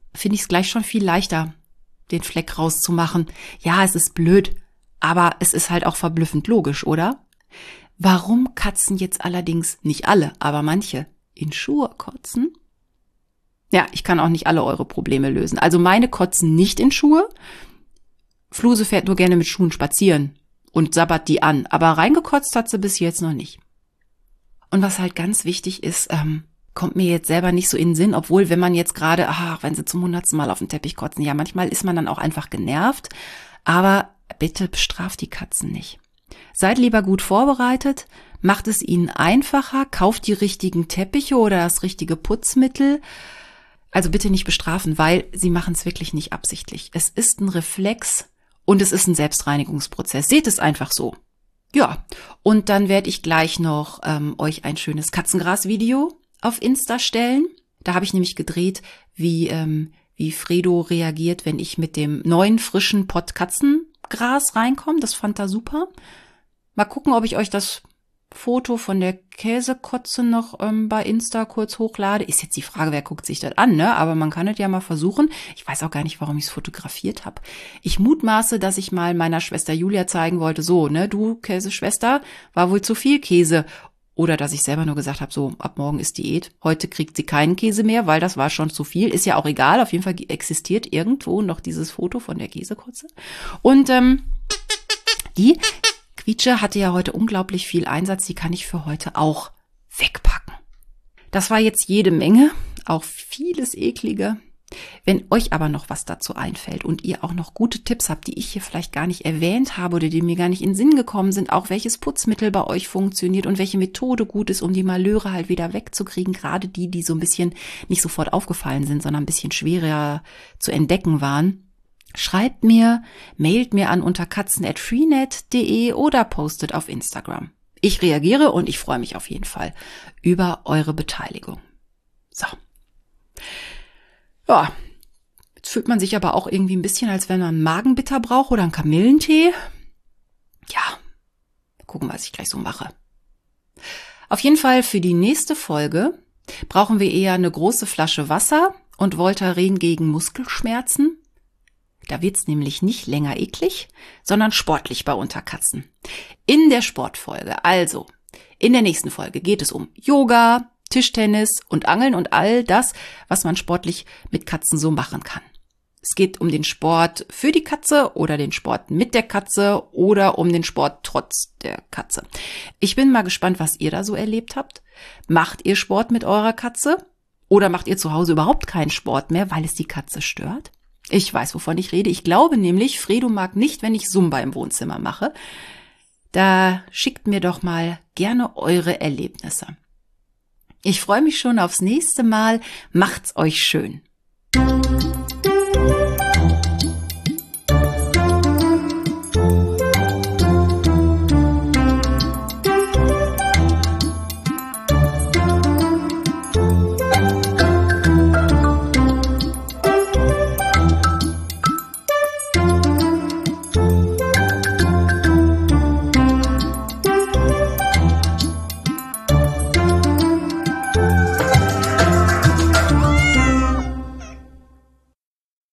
finde ich es gleich schon viel leichter, den Fleck rauszumachen. Ja, es ist blöd, aber es ist halt auch verblüffend logisch, oder? Warum Katzen jetzt allerdings, nicht alle, aber manche, in Schuhe kotzen? Ja, ich kann auch nicht alle eure Probleme lösen. Also meine kotzen nicht in Schuhe. Fluse fährt nur gerne mit Schuhen spazieren und sabbert die an. Aber reingekotzt hat sie bis jetzt noch nicht. Und was halt ganz wichtig ist, kommt mir jetzt selber nicht so in den Sinn, obwohl, wenn man jetzt gerade, wenn sie zum 100. Mal auf den Teppich kotzen, ja, manchmal ist man dann auch einfach genervt. Aber bitte bestraft die Katzen nicht. Seid lieber gut vorbereitet, macht es ihnen einfacher, kauft die richtigen Teppiche oder das richtige Putzmittel. Also bitte nicht bestrafen, weil sie machen es wirklich nicht absichtlich. Es ist ein Reflex und es ist ein Selbstreinigungsprozess. Seht es einfach so. Ja, und dann werde ich gleich noch euch ein schönes Katzengras-Video auf Insta stellen. Da habe ich nämlich gedreht, wie Fredo reagiert, wenn ich mit dem neuen, frischen Pott Katzengras reinkomme. Das fand er super. Mal gucken, ob ich euch das Foto von der Käsekotze noch bei Insta kurz hochlade. Ist jetzt die Frage, wer guckt sich das an, ne? Aber man kann es ja mal versuchen. Ich weiß auch gar nicht, warum ich es fotografiert habe. Ich mutmaße, dass ich mal meiner Schwester Julia zeigen wollte, so, ne, du Käseschwester, war wohl zu viel Käse. Oder dass ich selber nur gesagt habe, so, ab morgen ist Diät. Heute kriegt sie keinen Käse mehr, weil das war schon zu viel. Ist ja auch egal. Auf jeden Fall existiert irgendwo noch dieses Foto von der Käsekotze. Und die Quietsche hatte ja heute unglaublich viel Einsatz, die kann ich für heute auch wegpacken. Das war jetzt jede Menge, auch vieles Eklige. Wenn euch aber noch was dazu einfällt und ihr auch noch gute Tipps habt, die ich hier vielleicht gar nicht erwähnt habe oder die mir gar nicht in den Sinn gekommen sind, auch welches Putzmittel bei euch funktioniert und welche Methode gut ist, um die Malöre halt wieder wegzukriegen, gerade die so ein bisschen nicht sofort aufgefallen sind, sondern ein bisschen schwerer zu entdecken waren, schreibt mir, mailt mir an unter katzen@freenet.de oder postet auf Instagram. Ich reagiere und ich freue mich auf jeden Fall über eure Beteiligung. So. Ja, jetzt fühlt man sich aber auch irgendwie ein bisschen, als wenn man einen Magenbitter braucht oder einen Kamillentee. Ja, gucken, was ich gleich so mache. Auf jeden Fall für die nächste Folge brauchen wir eher eine große Flasche Wasser und Voltaren gegen Muskelschmerzen. Da wird's nämlich nicht länger eklig, sondern sportlich bei Unterkatzen. In der Sportfolge, also in der nächsten Folge, geht es um Yoga, Tischtennis und Angeln und all das, was man sportlich mit Katzen so machen kann. Es geht um den Sport für die Katze oder den Sport mit der Katze oder um den Sport trotz der Katze. Ich bin mal gespannt, was ihr da so erlebt habt. Macht ihr Sport mit eurer Katze? Oder macht ihr zu Hause überhaupt keinen Sport mehr, weil es die Katze stört? Ich weiß, wovon ich rede. Ich glaube nämlich, Fredo mag nicht, wenn ich Zumba im Wohnzimmer mache. Da schickt mir doch mal gerne eure Erlebnisse. Ich freue mich schon aufs nächste Mal. Macht's euch schön.